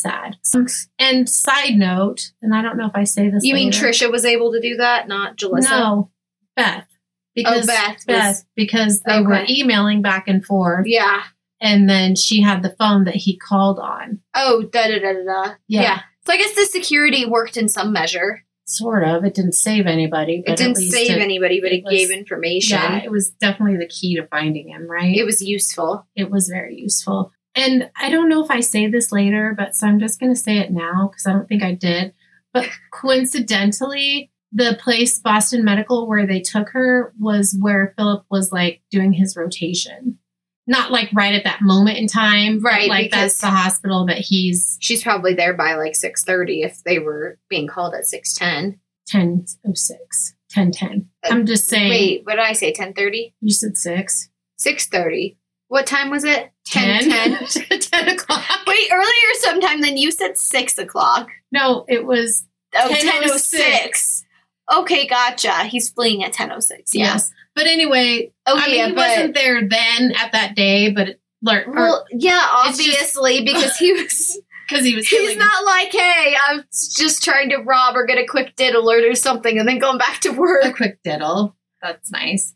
And side note, and I don't know if I say this You later. mean Tricia was able to do that, not Jalissa? No, Beth. Because because they were emailing back and forth. Yeah. And then she had the phone that he called on. Oh, da-da-da-da-da. Yeah. So I guess the security worked in some measure. Sort of. It didn't save anybody. But it gave information. Yeah, it was definitely the key to finding him, right? It was useful. It was very useful. And I don't know if I say this later, so I'm just going to say it now because I don't think I did. But coincidentally, the place, Boston Medical, where they took her was where Philip was doing his rotation. Not right at that moment in time. Right. Because that's the hospital that she's probably there by 6:30 if they were being called at 6:10. 10:06. 10:10. I'm just saying. Wait, what did I say? 10:30? You said 6. 6:30. What time was it? 10? 10 o'clock. Wait, earlier sometime then you said 6 o'clock. No, it was 10:06. Okay, gotcha. He's fleeing at 10:06. Yeah. Yes. But anyway, he wasn't there then at that day, but obviously, because he was... Because he was He's not like, hey, I'm just trying to rob or get a quick diddle or do something and then going back to work. A quick diddle. That's nice.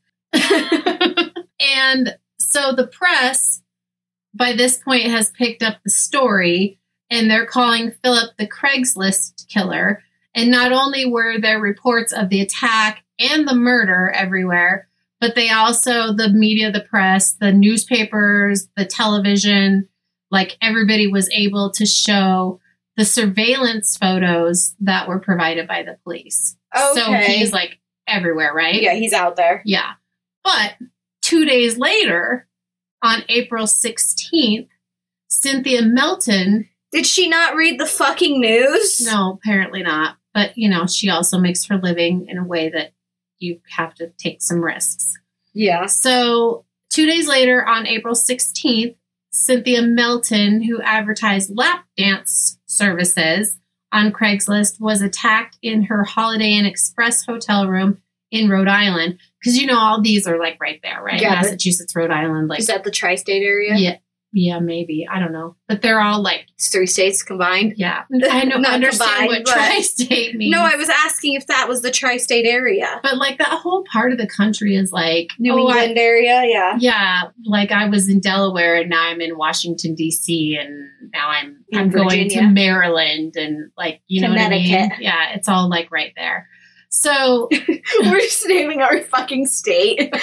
And so the press, by this point, has picked up the story, and they're calling Philip the Craigslist killer. And not only were there reports of the attack and the murder everywhere, but they also, the media, the press, the newspapers, the television, like everybody was able to show the surveillance photos that were provided by the police. Okay. So he's like everywhere, right? Yeah, he's out there. Yeah. But 2 days later, on April 16th, Cynthia Melton... Did she not read the fucking news? No, apparently not. But, she also makes her living in a way that you have to take some risks. Yeah. So 2 days later, on April 16th, Cynthia Melton, who advertised lap dance services on Craigslist, was attacked in her Holiday Inn Express hotel room in Rhode Island. Because, all these are, like, right there, right? Yeah, Massachusetts, Rhode Island. Like, is that the tri-state area? Yeah, maybe. I don't know. But they're all, like... It's 3 states combined? Yeah. I don't understand what tri-state means. No, I was asking if that was the tri-state area. But, like, that whole part of the country is, like... New England area, yeah. Yeah. Like, I was in Delaware, and now I'm in Washington, D.C., and now I'm going to Maryland, and, like, you know what I mean? Yeah, it's all, like, right there. So... We're just naming our fucking state.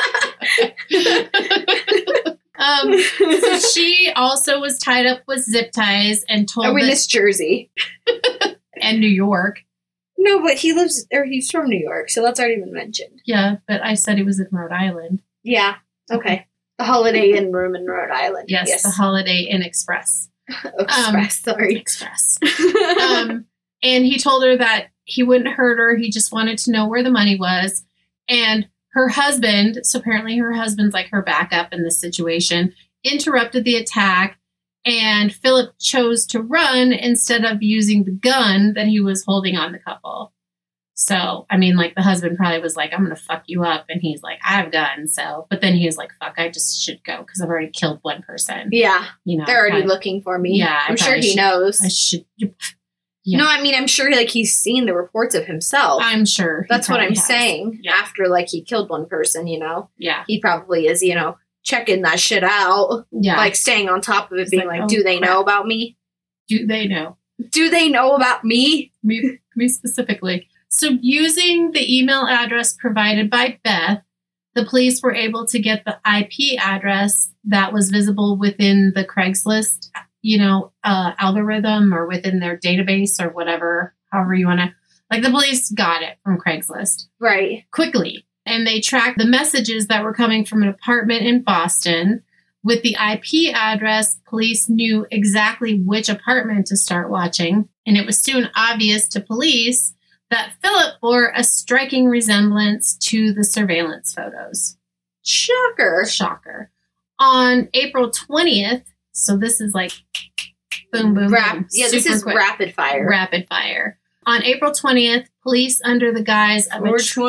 So she also was tied up with zip ties and told... Are we Miss Jersey? And New York. No, but he's from New York, so that's already been mentioned. Yeah, but I said he was in Rhode Island. Yeah, okay. The Holiday Inn room in Rhode Island. Yes. The Holiday Inn Express. Express. And he told her that he wouldn't hurt her. He just wanted to know where the money was. And her husband, so apparently her husband's like her backup in this situation, interrupted the attack, and Philip chose to run instead of using the gun that he was holding on the couple. So, I mean, like, the husband probably was like, I'm going to fuck you up. And he's like, I have a gun. So, but then he was like, fuck, I just should go because I've already killed one person. Yeah. They're already looking for me. Yeah. I'm sure he knows. I should. Yeah. No, I mean, I'm sure, like, he's seen the reports of himself. I'm sure. That's what I'm saying. Yeah. After, like, he killed one person, Yeah. He probably is, checking that shit out. Yeah. Like, staying on top of it, being like, do they know about me? Do they know? Do they know about me? Me specifically. So using the email address provided by Beth, the police were able to get the IP address that was visible within the Craigslist, algorithm, or within their database, or whatever, however you want to, like, the police got it from Craigslist. Right. Quickly. And they tracked the messages that were coming from an apartment in Boston. With the IP address, police knew exactly which apartment to start watching. And it was soon obvious to police that Philip bore a striking resemblance to the surveillance photos. Shocker. On April 20th, so this is like boom, boom, boom. Yeah, this is quick. Rapid fire. On April 20th, police, under the guise of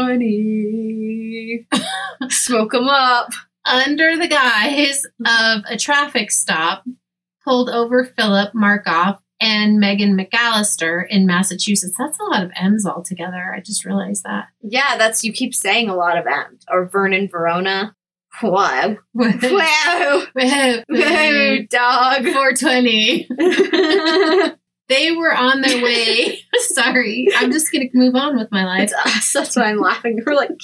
420. Smoke them up. Under the guise of a traffic stop, pulled over Philip Markoff and Megan McAllister in Massachusetts. That's a lot of M's altogether. I just realized that. Yeah, you keep saying a lot of M's. Or Vernon, Verona. Wow. Wow. Whoa, dog. 420. They were on their way. Sorry. I'm just going to move on with my life. That's why I'm laughing. We're like,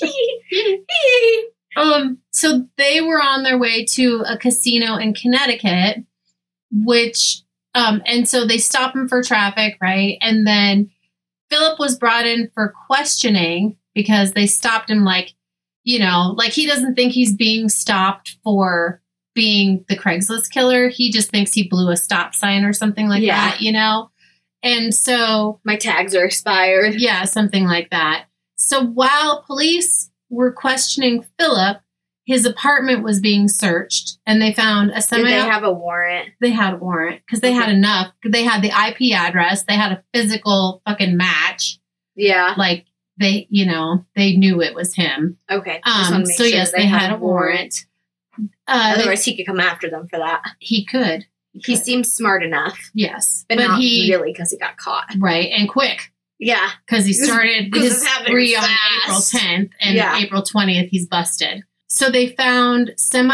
So they were on their way to a casino in Connecticut, which... and so they stop him for traffic, right? And then Philip was brought in for questioning because they stopped him like he doesn't think he's being stopped for being the Craigslist killer. He just thinks he blew a stop sign or something like that, And so... My tags are expired. Yeah, something like that. So while police were questioning Philip, his apartment was being searched, and they found a Did they have a warrant? They had a warrant because they had enough. They had the IP address. They had a physical fucking match. Yeah. Like they knew it was him. Okay. So yes, they had a warrant. Otherwise, he could come after them for that. He could. He seems smart enough. Yes, but not really because he got caught. Right, and quick. Yeah, because he started his spree on fast. April 10th, and April 20th he's busted. So they found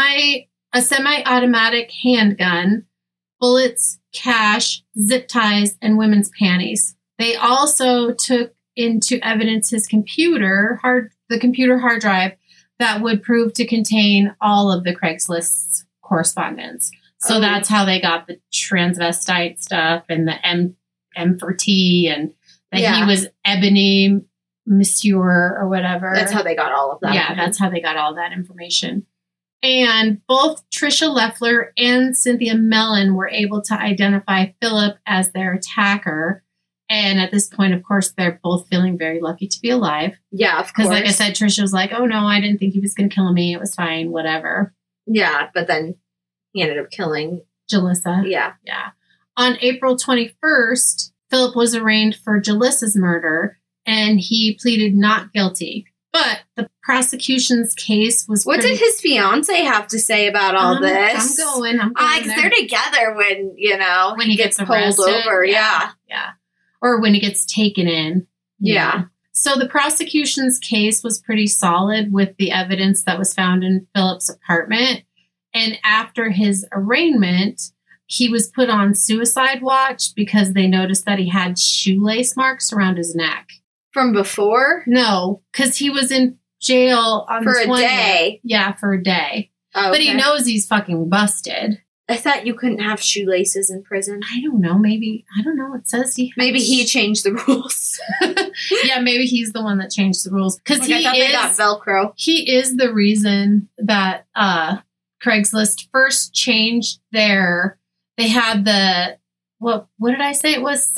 a semi-automatic handgun, bullets, cash, zip ties, and women's panties. They also took into evidence his computer hard drive that would prove to contain all of the Craigslist's correspondence. So that's how they got the transvestite stuff and the M for T and that he was Ebony Monsieur or whatever. That's how they got all of that. Yeah, that's how they got all that information. And both Tricia Leffler and Cynthia Mellon were able to identify Philip as their attacker. And at this point, of course, they're both feeling very lucky to be alive. Yeah, of course. Because like I said, Tricia was like, oh no, I didn't think he was going to kill me. It was fine, whatever. Yeah, but then he ended up killing Jalissa. Yeah. Yeah. On April 21st, Philip was arraigned for Jalissa's murder, and he pleaded not guilty. But the prosecution's case was What did his fiance have to say about all this? I'm going because they're together when he gets pulled arrested, over. Yeah. Or when he gets taken in. Yeah. So the prosecution's case was pretty solid with the evidence that was found in Philip's apartment. And after his arraignment, he was put on suicide watch because they noticed that he had shoelace marks around his neck. From before? No, because he was in jail on for the 20th. A day. Yeah, for a day. Oh, but he knows he's fucking busted. I thought you couldn't have shoelaces in prison. I don't know. Maybe. I don't know. It says maybe he changed the rules. Yeah, maybe he's the one that changed the rules. Because I thought they got Velcro. He is the reason that Craigslist first changed they had the, what did I say? It was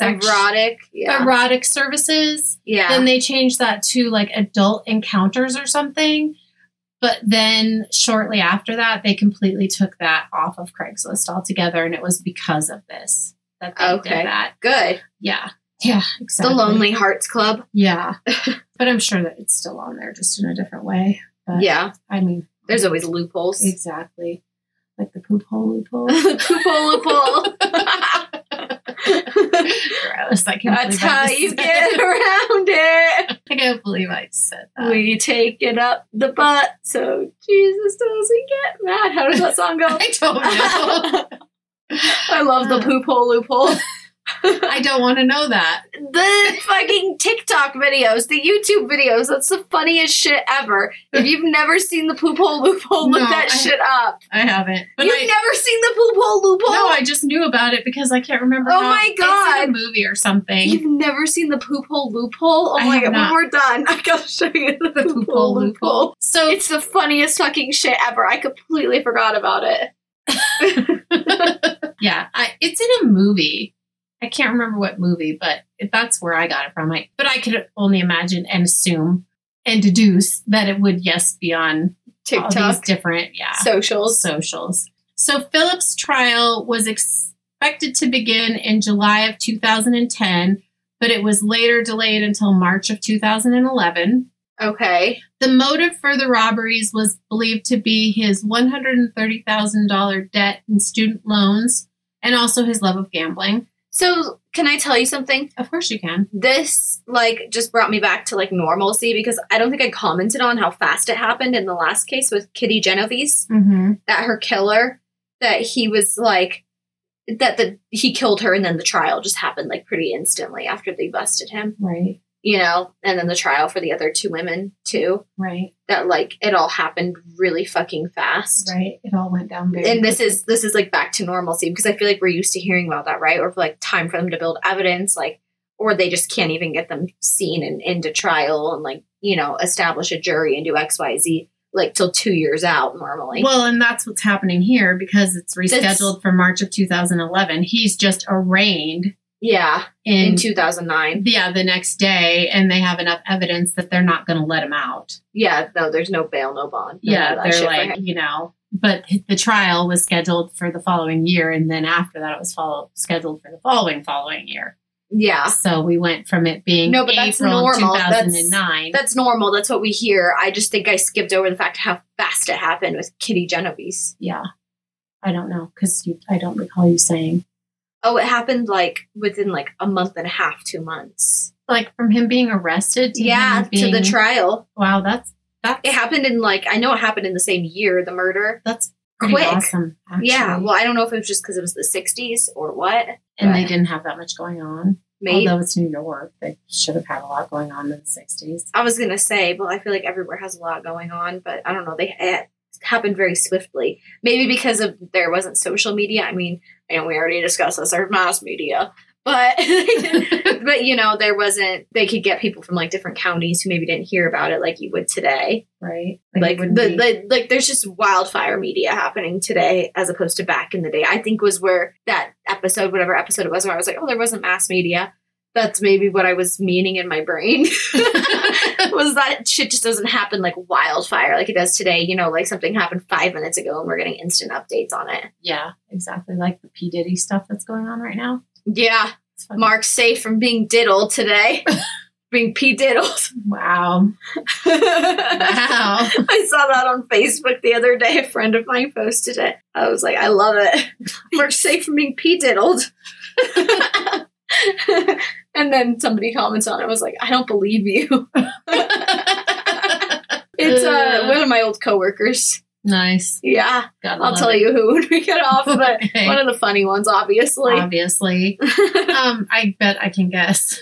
erotic services. Yeah. Then they changed that to like adult encounters or something. But then shortly after that, they completely took that off of Craigslist altogether. And it was because of this that they did that. Good. Yeah. Yeah, exactly. The Lonely Hearts Club. Yeah. But I'm sure that it's still on there, just in a different way. But, yeah. I mean. There's always loopholes. Exactly. Like the poop hole loophole. The poop hole loophole. Gross. That's how you get around it. I can't believe I said that. We take it up the butt so Jesus doesn't get mad. How does that song go? I don't know. I love the poop hole loophole. I don't want to know that. The fucking TikTok videos, the YouTube videos, that's the funniest shit ever. If you've never seen the poop hole loophole, look that shit up. I haven't. But You've never seen the poop hole loophole? No, I just knew about it because I can't remember. Oh my God. It's in a movie or something. You've never seen the poop hole loophole? Oh my God. When we're done, I gotta show you the poop hole loophole. So it's the funniest fucking shit ever. I completely forgot about it. Yeah, it's in a movie. I can't remember what movie, but that's where I got it from. But I could only imagine and assume and deduce that it would, be on TikTok. All these different, socials. So Philip's trial was expected to begin in July of 2010, but it was later delayed until March of 2011. Okay. The motive for the robberies was believed to be his $130,000 debt in student loans and also his love of gambling. So, can I tell you something? Of course you can. This, just brought me back to, normalcy because I don't think I commented on how fast it happened in the last case with Kitty Genovese. Mm-hmm. That her killer, that he was, he killed her and then the trial just happened, pretty instantly after they busted him. Right. And then the trial for the other two women, too. Right. That, it all happened really fucking fast. Right. It all went down very And quickly. this is back to normalcy because I feel like we're used to hearing about that, right? Or for, time for them to build evidence, or they just can't even get them seen and into trial and, establish a jury and do X, Y, Z, till 2 years out normally. Well, and that's what's happening here because it's rescheduled for March of 2011. He's just arraigned. Yeah. In 2009. Yeah, the next day, and they have enough evidence that they're not going to let him out. Yeah, no, there's no bail, no bond. Yeah, they're like, but the trial was scheduled for the following year, and then after that, it was scheduled for the following year. Yeah. So we went from it being but April that's normal. 2009. That's normal. That's what we hear. I just think I skipped over the fact how fast it happened with Kitty Genovese. Yeah. I don't know, because I don't recall you saying. Oh, it happened within a month and a half, 2 months. Like from him being arrested to him being, to the trial. Wow, that's it happened in I know it happened in the same year, the murder. That's pretty quick. Awesome, actually. Yeah, well, I don't know if it was just because it was the 60s or what. And they didn't have that much going on. Maybe. Although it's New York, they should have had a lot going on in the 60s. I was going to say, but I feel like everywhere has a lot going on, but I don't know. It happened very swiftly. Maybe because there wasn't social media. I mean, we already discussed this, our mass media. But, but there wasn't, they could get people from different counties who maybe didn't hear about it like you would today. Right. There's just wildfire media happening today as opposed to back in the day. I think was where that episode, whatever episode it was, where I was like, oh, there wasn't mass media. That's maybe what I was meaning in my brain was that shit just doesn't happen like wildfire like it does today. Something happened 5 minutes ago and we're getting instant updates on it. Yeah, exactly. Like the P. Diddy stuff that's going on right now. Yeah. Mark's safe from being diddled today. Being P-diddled. Wow. Wow. I saw that on Facebook the other day. A friend of mine posted it. I was like, I love it. Mark's safe from being P-diddled. And then somebody comments on it. I was like, I don't believe you. It's one of my old coworkers. Nice. Yeah. I'll tell you who when we get off, but okay. One of the funny ones, obviously. I bet I can guess.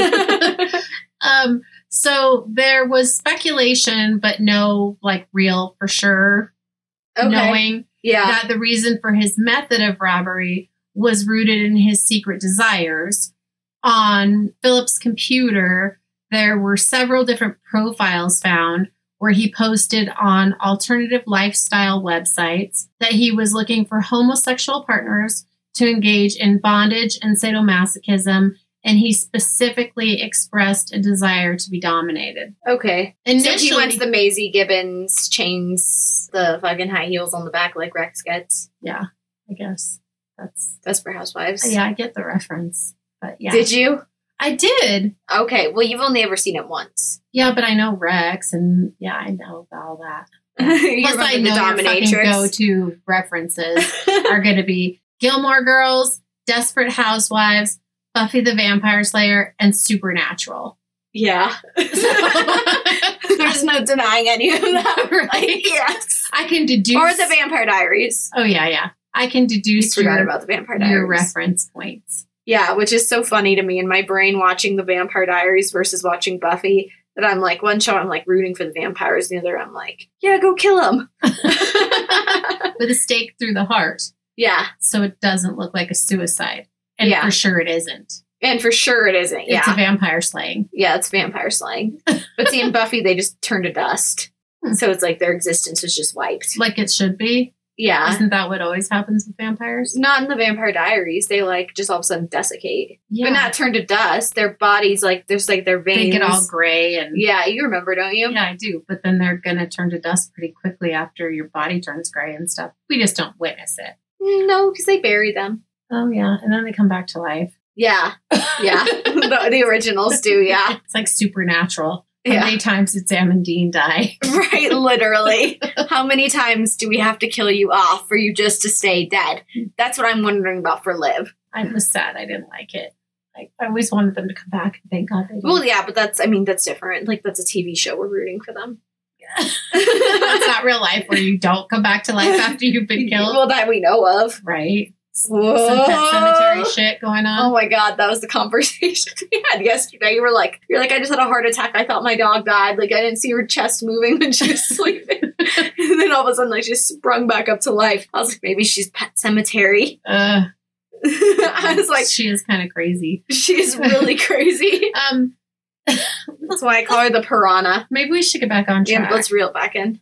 So there was speculation, but no real for sure knowing that the reason for his method of robbery was rooted in his secret desires. On Philip's computer, there were several different profiles found where he posted on alternative lifestyle websites that he was looking for homosexual partners to engage in bondage and sadomasochism, and he specifically expressed a desire to be dominated. Okay. Initially, so he wants the Maisie Gibbons chains, the fucking high heels on the back like Rex gets. Yeah, I guess. That's Desperate Housewives. Yeah, I get the reference. But yeah. Did you? I did. Okay. Well, you've only ever seen it once. Yeah, but I know Rex, and I know about all that. Plus, I know your fucking go-to references are going to be Gilmore Girls, Desperate Housewives, Buffy the Vampire Slayer, and Supernatural. Yeah. There's no denying any of that, right? Yes. I can deduce. Or the Vampire Diaries. Oh, yeah. I can deduce about the Vampire Diaries. Your reference points. Yeah, which is so funny to me in my brain watching the Vampire Diaries versus watching Buffy. That I'm like, one show I'm rooting for the vampires, the other I'm like, yeah, go kill them. With a stake through the heart. Yeah. So it doesn't look like a suicide. And for sure it isn't. And for sure it isn't, yeah. It's a vampire slaying. Yeah, it's vampire slaying. But see, in Buffy, they just turn to dust. So it's their existence was just wiped. Like it should be. Yeah. Isn't that what always happens with vampires? Not in the Vampire Diaries. They just all of a sudden desiccate. Yeah. But not turn to dust. Their bodies, there's their veins. They get all gray and... Yeah, you remember, don't you? Yeah, I do. But then they're going to turn to dust pretty quickly after your body turns gray and stuff. We just don't witness it. No, because they bury them. Oh, yeah. And then they come back to life. Yeah. Yeah. the originals do, yeah. It's like Supernatural. How many times did Sam and Dean die? Right, literally. How many times do we have to kill you off for you just to stay dead? That's what I'm wondering about for Liv. I was sad. I didn't like it. I always wanted them to come back. Thank God they did. Well, yeah, but that's different. That's a TV show. We're rooting for them. Yeah. That's not real life where you don't come back to life after you've been killed. Well, that we know of. Right. Whoa. Some Pet Cemetery shit going on. Oh my God, that was the conversation we had yesterday. You're like, I just had a heart attack. I thought my dog died. I didn't see her chest moving when she was sleeping. And then all of a sudden, she sprung back up to life. I was like, maybe she's Pet Cemetery. I was like, she is kind of crazy. She's really crazy. That's why I call her the piranha. Maybe we should get back on track. Yeah, let's reel it back in.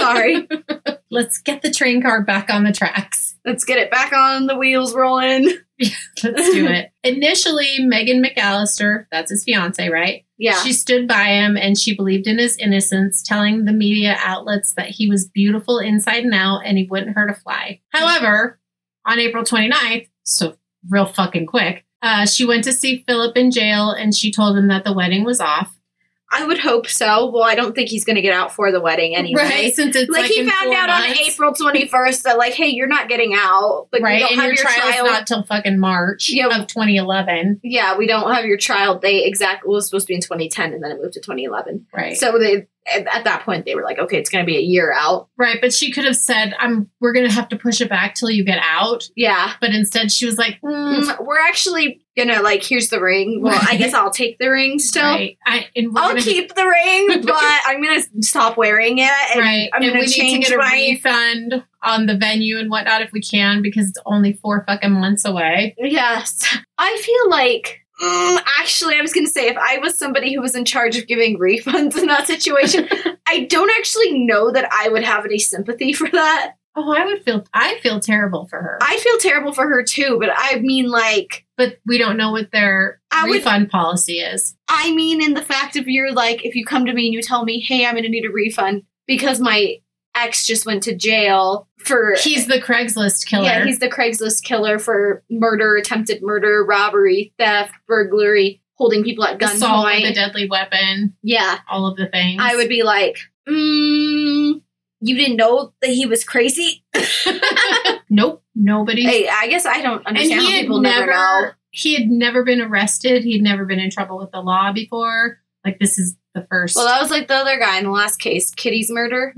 Sorry. Let's get the train car back on the tracks. Let's get it back on the wheels rolling. Let's do it. Initially, Megan McAllister, that's his fiance, right? Yeah. She stood by him and she believed in his innocence, telling the media outlets that he was beautiful inside and out and he wouldn't hurt a fly. However, on April 29th, so real fucking quick, she went to see Philip in jail and she told him that the wedding was off. I would hope so. Well, I don't think he's going to get out for the wedding anyway. Right, since it's like he in found 4 out months. on April 21st that like, hey, you're not getting out. But Right, you don't and have your trial's trial. not till fucking March of 2011. Yeah, we don't have your trial date exactly. It was supposed to be in 2010 and then it moved to 2011. Right. So they at that point they were like, okay, it's going to be a year out. Right, but she could have said, we're going to have to push it back till you get out. Yeah. But instead she was like, we're actually going to like, here's the ring. Well, I guess I'll take the ring still. Right. I'll keep the ring, but I'm going to stop wearing it. And right. I'm and going we to need change to get a my... refund on the venue and whatnot if we can, because it's only 4 fucking months away. Yes. I feel like... actually, I was going to say, if I was somebody who was in charge of giving refunds in that situation, I don't actually know that I would have any sympathy for that. Oh, I feel terrible for her. I feel terrible for her too, but I mean, like... But we don't know what their refund policy is. I mean, in the fact of you're like, if you come to me and you tell me, hey, I'm going to need a refund because my ex just went to jail for... He's the Craigslist killer. Yeah, he's the Craigslist killer for murder, attempted murder, robbery, theft, burglary, holding people at assault gunpoint. with a deadly weapon. Yeah. All of the things. I would be like, you didn't know that he was crazy? Nope. Nobody. Hey, I guess I don't understand how people never know. He had never been arrested. He'd never been in trouble with the law before. Like, this is the first. Well, that was like the other guy in the last case, Kitty's murderer.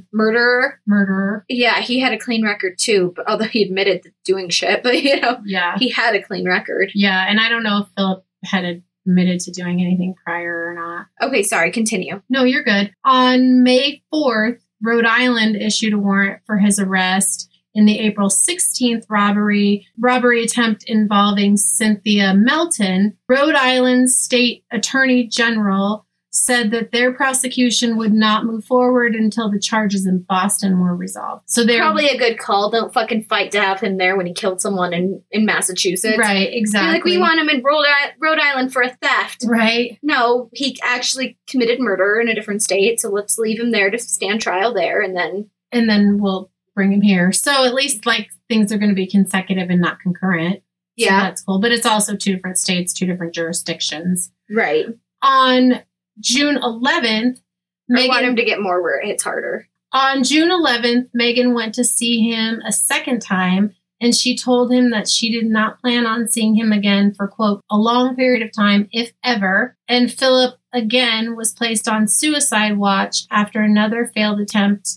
Murderer. Yeah, he had a clean record too, but although he admitted to doing shit, but yeah, he had a clean record. Yeah, and I don't know if Philip had admitted to doing anything prior or not. Okay, sorry, continue. No, you're good. On May 4th, Rhode Island issued a warrant for his arrest in the April 16th robbery attempt involving Cynthia Melton. Rhode Island's state attorney general said that their prosecution would not move forward until the charges in Boston were resolved. So they're probably a good call. Don't fucking fight to have him there when he killed someone in Massachusetts. Right, exactly. Be like, we want him in Rhode Island for a theft. Right. No, he actually committed murder in a different state, so let's leave him there to stand trial there, and then we'll bring him here. So at least like things are going to be consecutive and not concurrent. Yeah. So that's cool. But it's also 2 different states, 2 different jurisdictions. Right. On June 11th, I want him to get more where it hits harder. On June 11th, Megan went to see him a second time, and she told him that she did not plan on seeing him again for, quote, a long period of time, if ever. And Philip, again, was placed on suicide watch after he had another failed attempt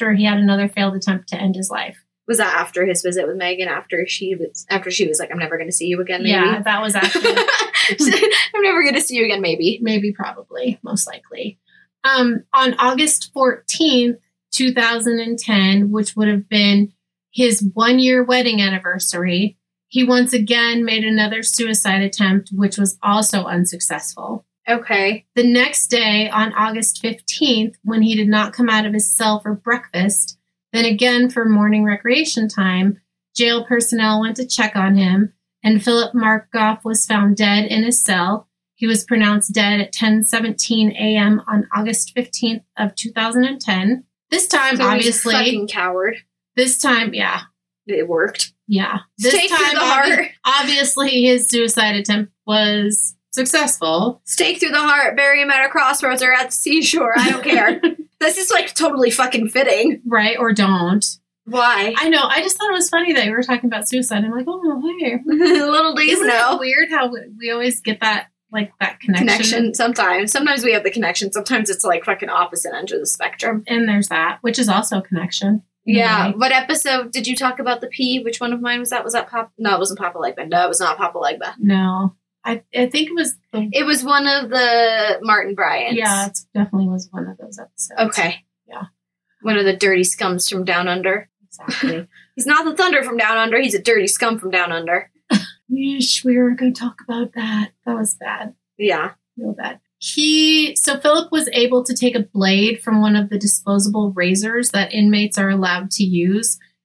to end his life. Was that after his visit with Megan? After she was like, I'm never going to see you again, maybe? Yeah, that was after. I'm never going to see you again, maybe. Maybe, probably, most likely. On August 14th, 2010, which would have been his 1-year wedding anniversary, he once again made another suicide attempt, which was also unsuccessful. Okay. The next day, on August 15th, when he did not come out of his cell for breakfast, then again for morning recreation time, jail personnel went to check on him, and Philip Markoff was found dead in his cell. He was pronounced dead at 10:17 a.m. on August 15th of 2010. This time, so obviously, he's a fucking coward. This time, yeah, it worked. Yeah, this Stake time, through the heart. Obviously, his suicide attempt was successful. Stake through the heart, bury him at a crossroads or at the seashore. I don't care. This is like totally fucking fitting. Right, or don't. Why? I know. I just thought it was funny that we were talking about suicide. I'm like, oh, hey. Little do you know. It weird how we always get that, like, that connection? Sometimes we have the connection. Sometimes it's like fucking opposite ends of the spectrum. And there's that, which is also a connection. Yeah. Anyway. What episode did you talk about the pee? Which one of mine was that? Was that Pop? No, it wasn't Papa Legba. No, it was not Papa Legba. No. I think it was... It was one of the Martin Bryants. Yeah, it definitely was one of those episodes. Okay. Yeah. One of the dirty scums from down under. Exactly. He's not the thunder from down under. He's a dirty scum from down under. Yeesh, we were going to talk about that. That was bad. Yeah. Real bad. So Philip was able to take a blade from one of the disposable razors that inmates are allowed to use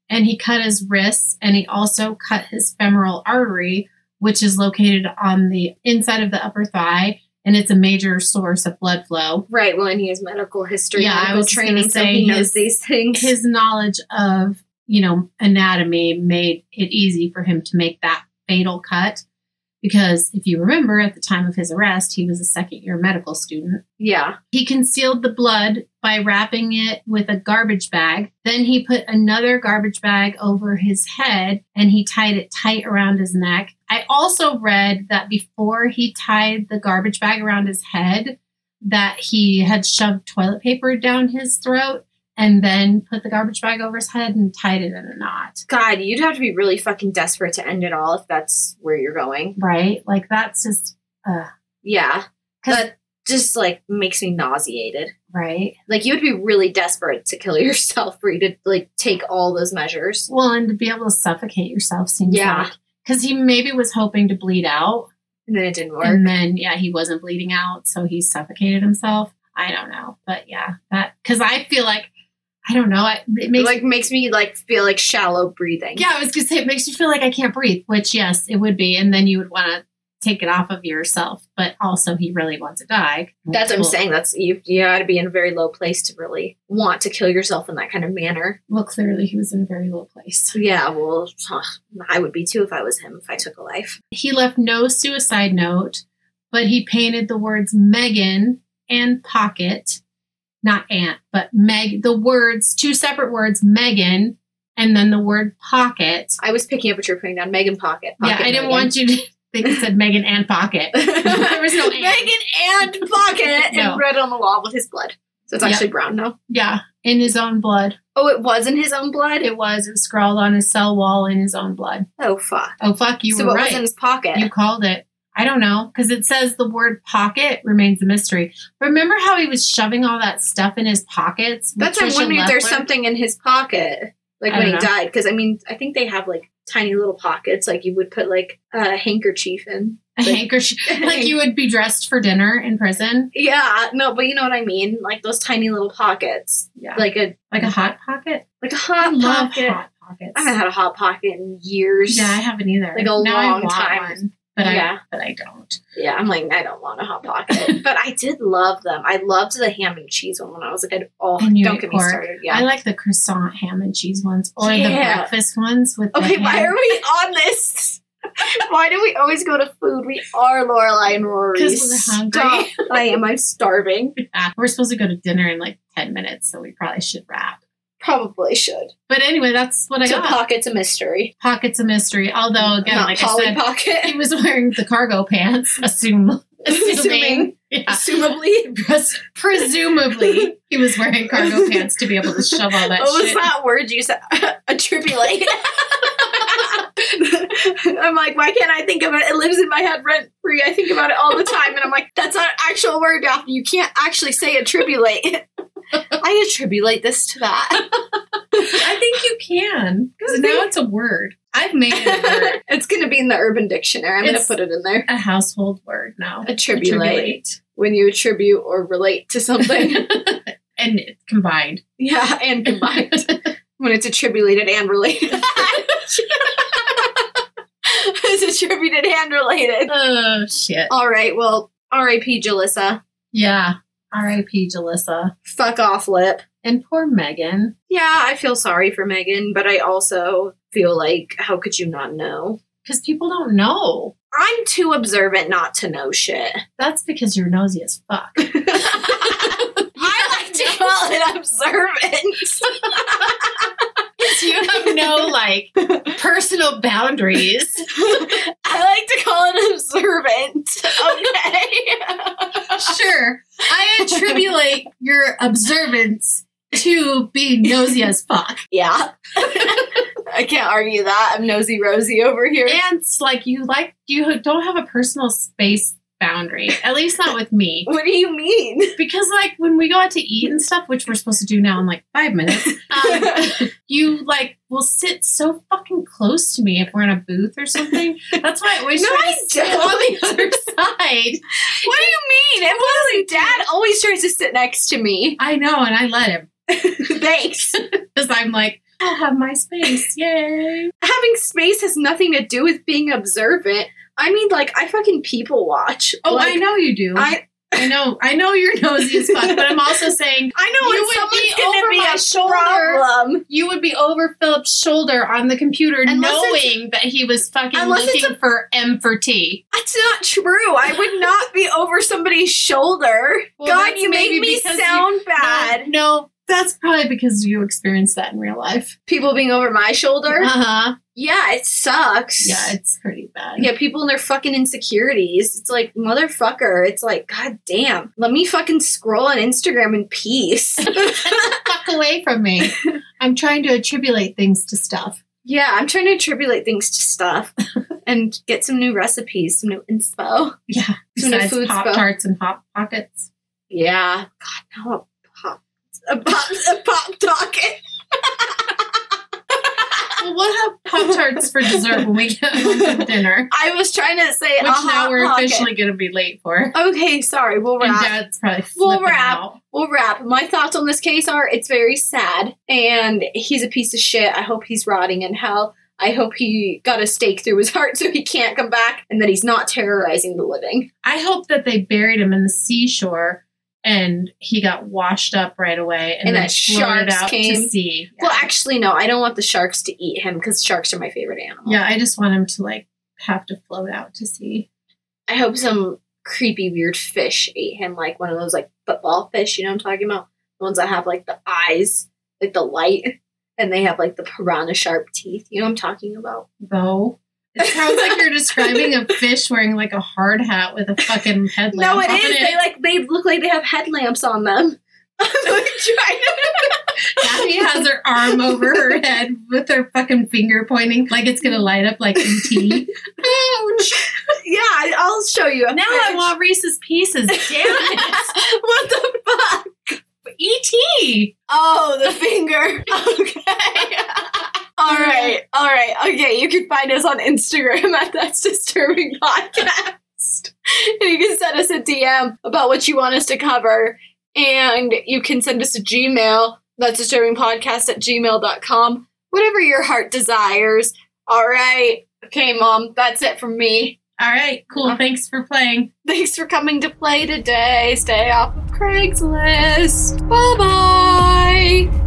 and he cut his wrists, and he also cut his femoral artery, which is located on the inside of the upper thigh, and it's a major source of blood flow. Right. Well, and he has medical history, Yeah, I medical was just training, gonna so say he knows these things. His knowledge of, anatomy made it easy for him to make that fatal cut. Because if you remember, at the time of his arrest, he was a second-year medical student. Yeah. He concealed the blood by wrapping it with a garbage bag. Then he put another garbage bag over his head, and he tied it tight around his neck. I also read that before he tied the garbage bag around his head, that he had shoved toilet paper down his throat and then put the garbage bag over his head and tied it in a knot. God, you'd have to be really fucking desperate to end it all if that's where you're going. Right? Like, that's just... Yeah. That just, makes me nauseated. Right? Like, you'd be really desperate to kill yourself for you to, take all those measures. Well, and to be able to suffocate yourself seems Yeah. like... Because he maybe was hoping to bleed out. And then it didn't work. And then, he wasn't bleeding out, so he suffocated himself. I don't know. But, that... Because I feel like... I don't know. It makes me feel like shallow breathing. Yeah, I was going to say, it makes you feel like I can't breathe, which, yes, it would be. And then you would want to take it off of yourself. But also, he really wants to die. That's what I'm saying. That's you got to be in a very low place to really want to kill yourself in that kind of manner. Well, clearly, he was in a very low place. Yeah, well, I would be too if I was him, if I took a life. He left no suicide note, but he painted the words Megan and Pocket. Not Aunt, but the words, two separate words, Megan, and then the word pocket. I was picking up what you were putting down, Megan Pocket. Yeah, I didn't want you to think it said Megan and Pocket. There was no Aunt. Megan and Pocket, No. and red on the wall with his blood. So it's actually brown now. Yeah, in his own blood. Oh, it was in his own blood? It was scrawled on his cell wall in his own blood. Oh, fuck. Oh, fuck, you so were what right. was in his pocket? You called it. I don't know, because it says the word pocket remains a mystery. Remember how he was shoving all that stuff in his pockets? That's why I'm wondering if there's something in his pocket, when he died. Because, I think they have, tiny little pockets, you would put, a handkerchief in. A handkerchief. Like you would be dressed for dinner in prison? Yeah, no, but you know what I mean? Those tiny little pockets. Yeah. Like a hot pocket? Like a hot I love pocket. hot pockets. I haven't had a hot pocket in years. Yeah, I haven't either. Now long time. One, but I don't. Yeah, I'm I don't want a hot pocket. But I did love them. I loved the ham and cheese one when I was a kid. Oh, don't get me started. Yeah. I like the croissant ham and cheese ones or the breakfast ones with Okay, why are we on this? Why do we always go to food? We are Lorelai and Rory. Because we're hungry. Stop. I am. I'm starving. Yeah, we're supposed to go to dinner in 10 minutes, so we probably should wrap. Probably should. But anyway, that's what I got. Pocket's a mystery. Pocket's a mystery. Although, again, Not like Polly I said, Pocket. he was wearing the cargo pants, assuming. Yeah. Assumably. Presumably, he was wearing cargo pants to be able to shove all that what shit. was that word you said? Attribulate. I'm why can't I think of it? It lives in my head rent free. I think about it all the time. And I'm that's not an actual word, Daphne. You can't actually say attribulate. I attribulate this to that. I think you can. Because now it's a word. I've made it a word. It's going to be in the Urban Dictionary. I'm going to put it in there. A household word now. Attribulate. When you attribute or relate to something. And combined. Yeah, and combined. When it's attribulated and related. It's attributed and related. Oh, shit. All right, well, R.I.P. Jalissa. Yeah, R.I.P. Jalissa. Fuck off, Lip. And poor Megan. Yeah, I feel sorry for Megan, but I also feel how could you not know? Because people don't know. I'm too observant not to know shit. That's because you're nosy as fuck. I like to call it observant. You have no, personal boundaries. I like to call it observant. Okay. Sure. I attribute your observance to being nosy as fuck. Yeah. I can't argue that. I'm nosy Rosie over here. And it's you don't have a personal space boundary. At least not with me. What do you mean? Because when we go out to eat and stuff, which we're supposed to do now in 5 minutes, you will sit so fucking close to me if we're in a booth or something. That's why I always try to sit on the other side. What do you mean? And Lily, Dad always tries to sit next to me. I know, and I let him. Thanks. Because I'm I'll have my space. Yay. Having space has nothing to do with being observant. I mean, like, I fucking people watch. Oh, like, I know you do. I know you're nosy as fuck, but I'm also saying I know you when would someone's be gonna over be my a shoulder. problem. You would be over Philip's shoulder on the computer knowing that he was fucking looking for M for T. That's not true. I would not be over somebody's shoulder. Well, God, that's you make maybe me because sound bad. No, that's probably because you experienced that in real life. People being over my shoulder? Uh-huh. Yeah, it sucks. Yeah, it's pretty bad. Yeah, people and their fucking insecurities. It's like, motherfucker. It's like, god damn. Let me fucking scroll on Instagram in peace. Get the fuck away from me. I'm trying to attribute things to stuff. Yeah, I'm trying to attribute things to stuff and get some new recipes, some new inspo. Yeah, Some new besides food Pop-Tarts and Hot Pockets. Yeah. God, no. A pop talking. Well, we'll have Pop-Tarts for dessert when we get home from dinner. I was trying to say Which now we're officially going to be late for. Okay, sorry. We'll wrap. And Dad's probably flipping out. We'll wrap. My thoughts on this case are it's very sad, and he's a piece of shit. I hope he's rotting in hell. I hope he got a stake through his heart so he can't come back, and that he's not terrorizing the living. I hope that they buried him in the seashore and he got washed up right away and then that floated sharks out came. to sea. Yeah. Well, actually, no. I don't want the sharks to eat him because sharks are my favorite animal. Yeah, I just want him to have to float out to sea. I hope some creepy, weird fish ate him, like one of those football fish. You know what I'm talking about? The ones that have the eyes, the light, and they have the piranha sharp teeth. You know what I'm talking about? Though. It sounds like you're describing a fish wearing a hard hat with a fucking headlamp. No, it on is. They look like they have headlamps on them. I'm trying to. Daphne has her arm over her head with her fucking finger pointing like it's gonna light up like E.T. Ouch! Yeah, I'll show you. Now I want Reese's Pieces. Damn it! What the fuck? E.T. Oh, the finger. Okay. All right. Okay, you can find us on Instagram at That's Disturbing Podcast. And you can send us a DM about what you want us to cover. And you can send us a Gmail, That's disturbingpodcast@gmail.com. Whatever your heart desires. All right. Okay, Mom, that's it from me. All right, cool. Thanks for playing. Thanks for coming to play today. Stay off of Craigslist. Bye-bye.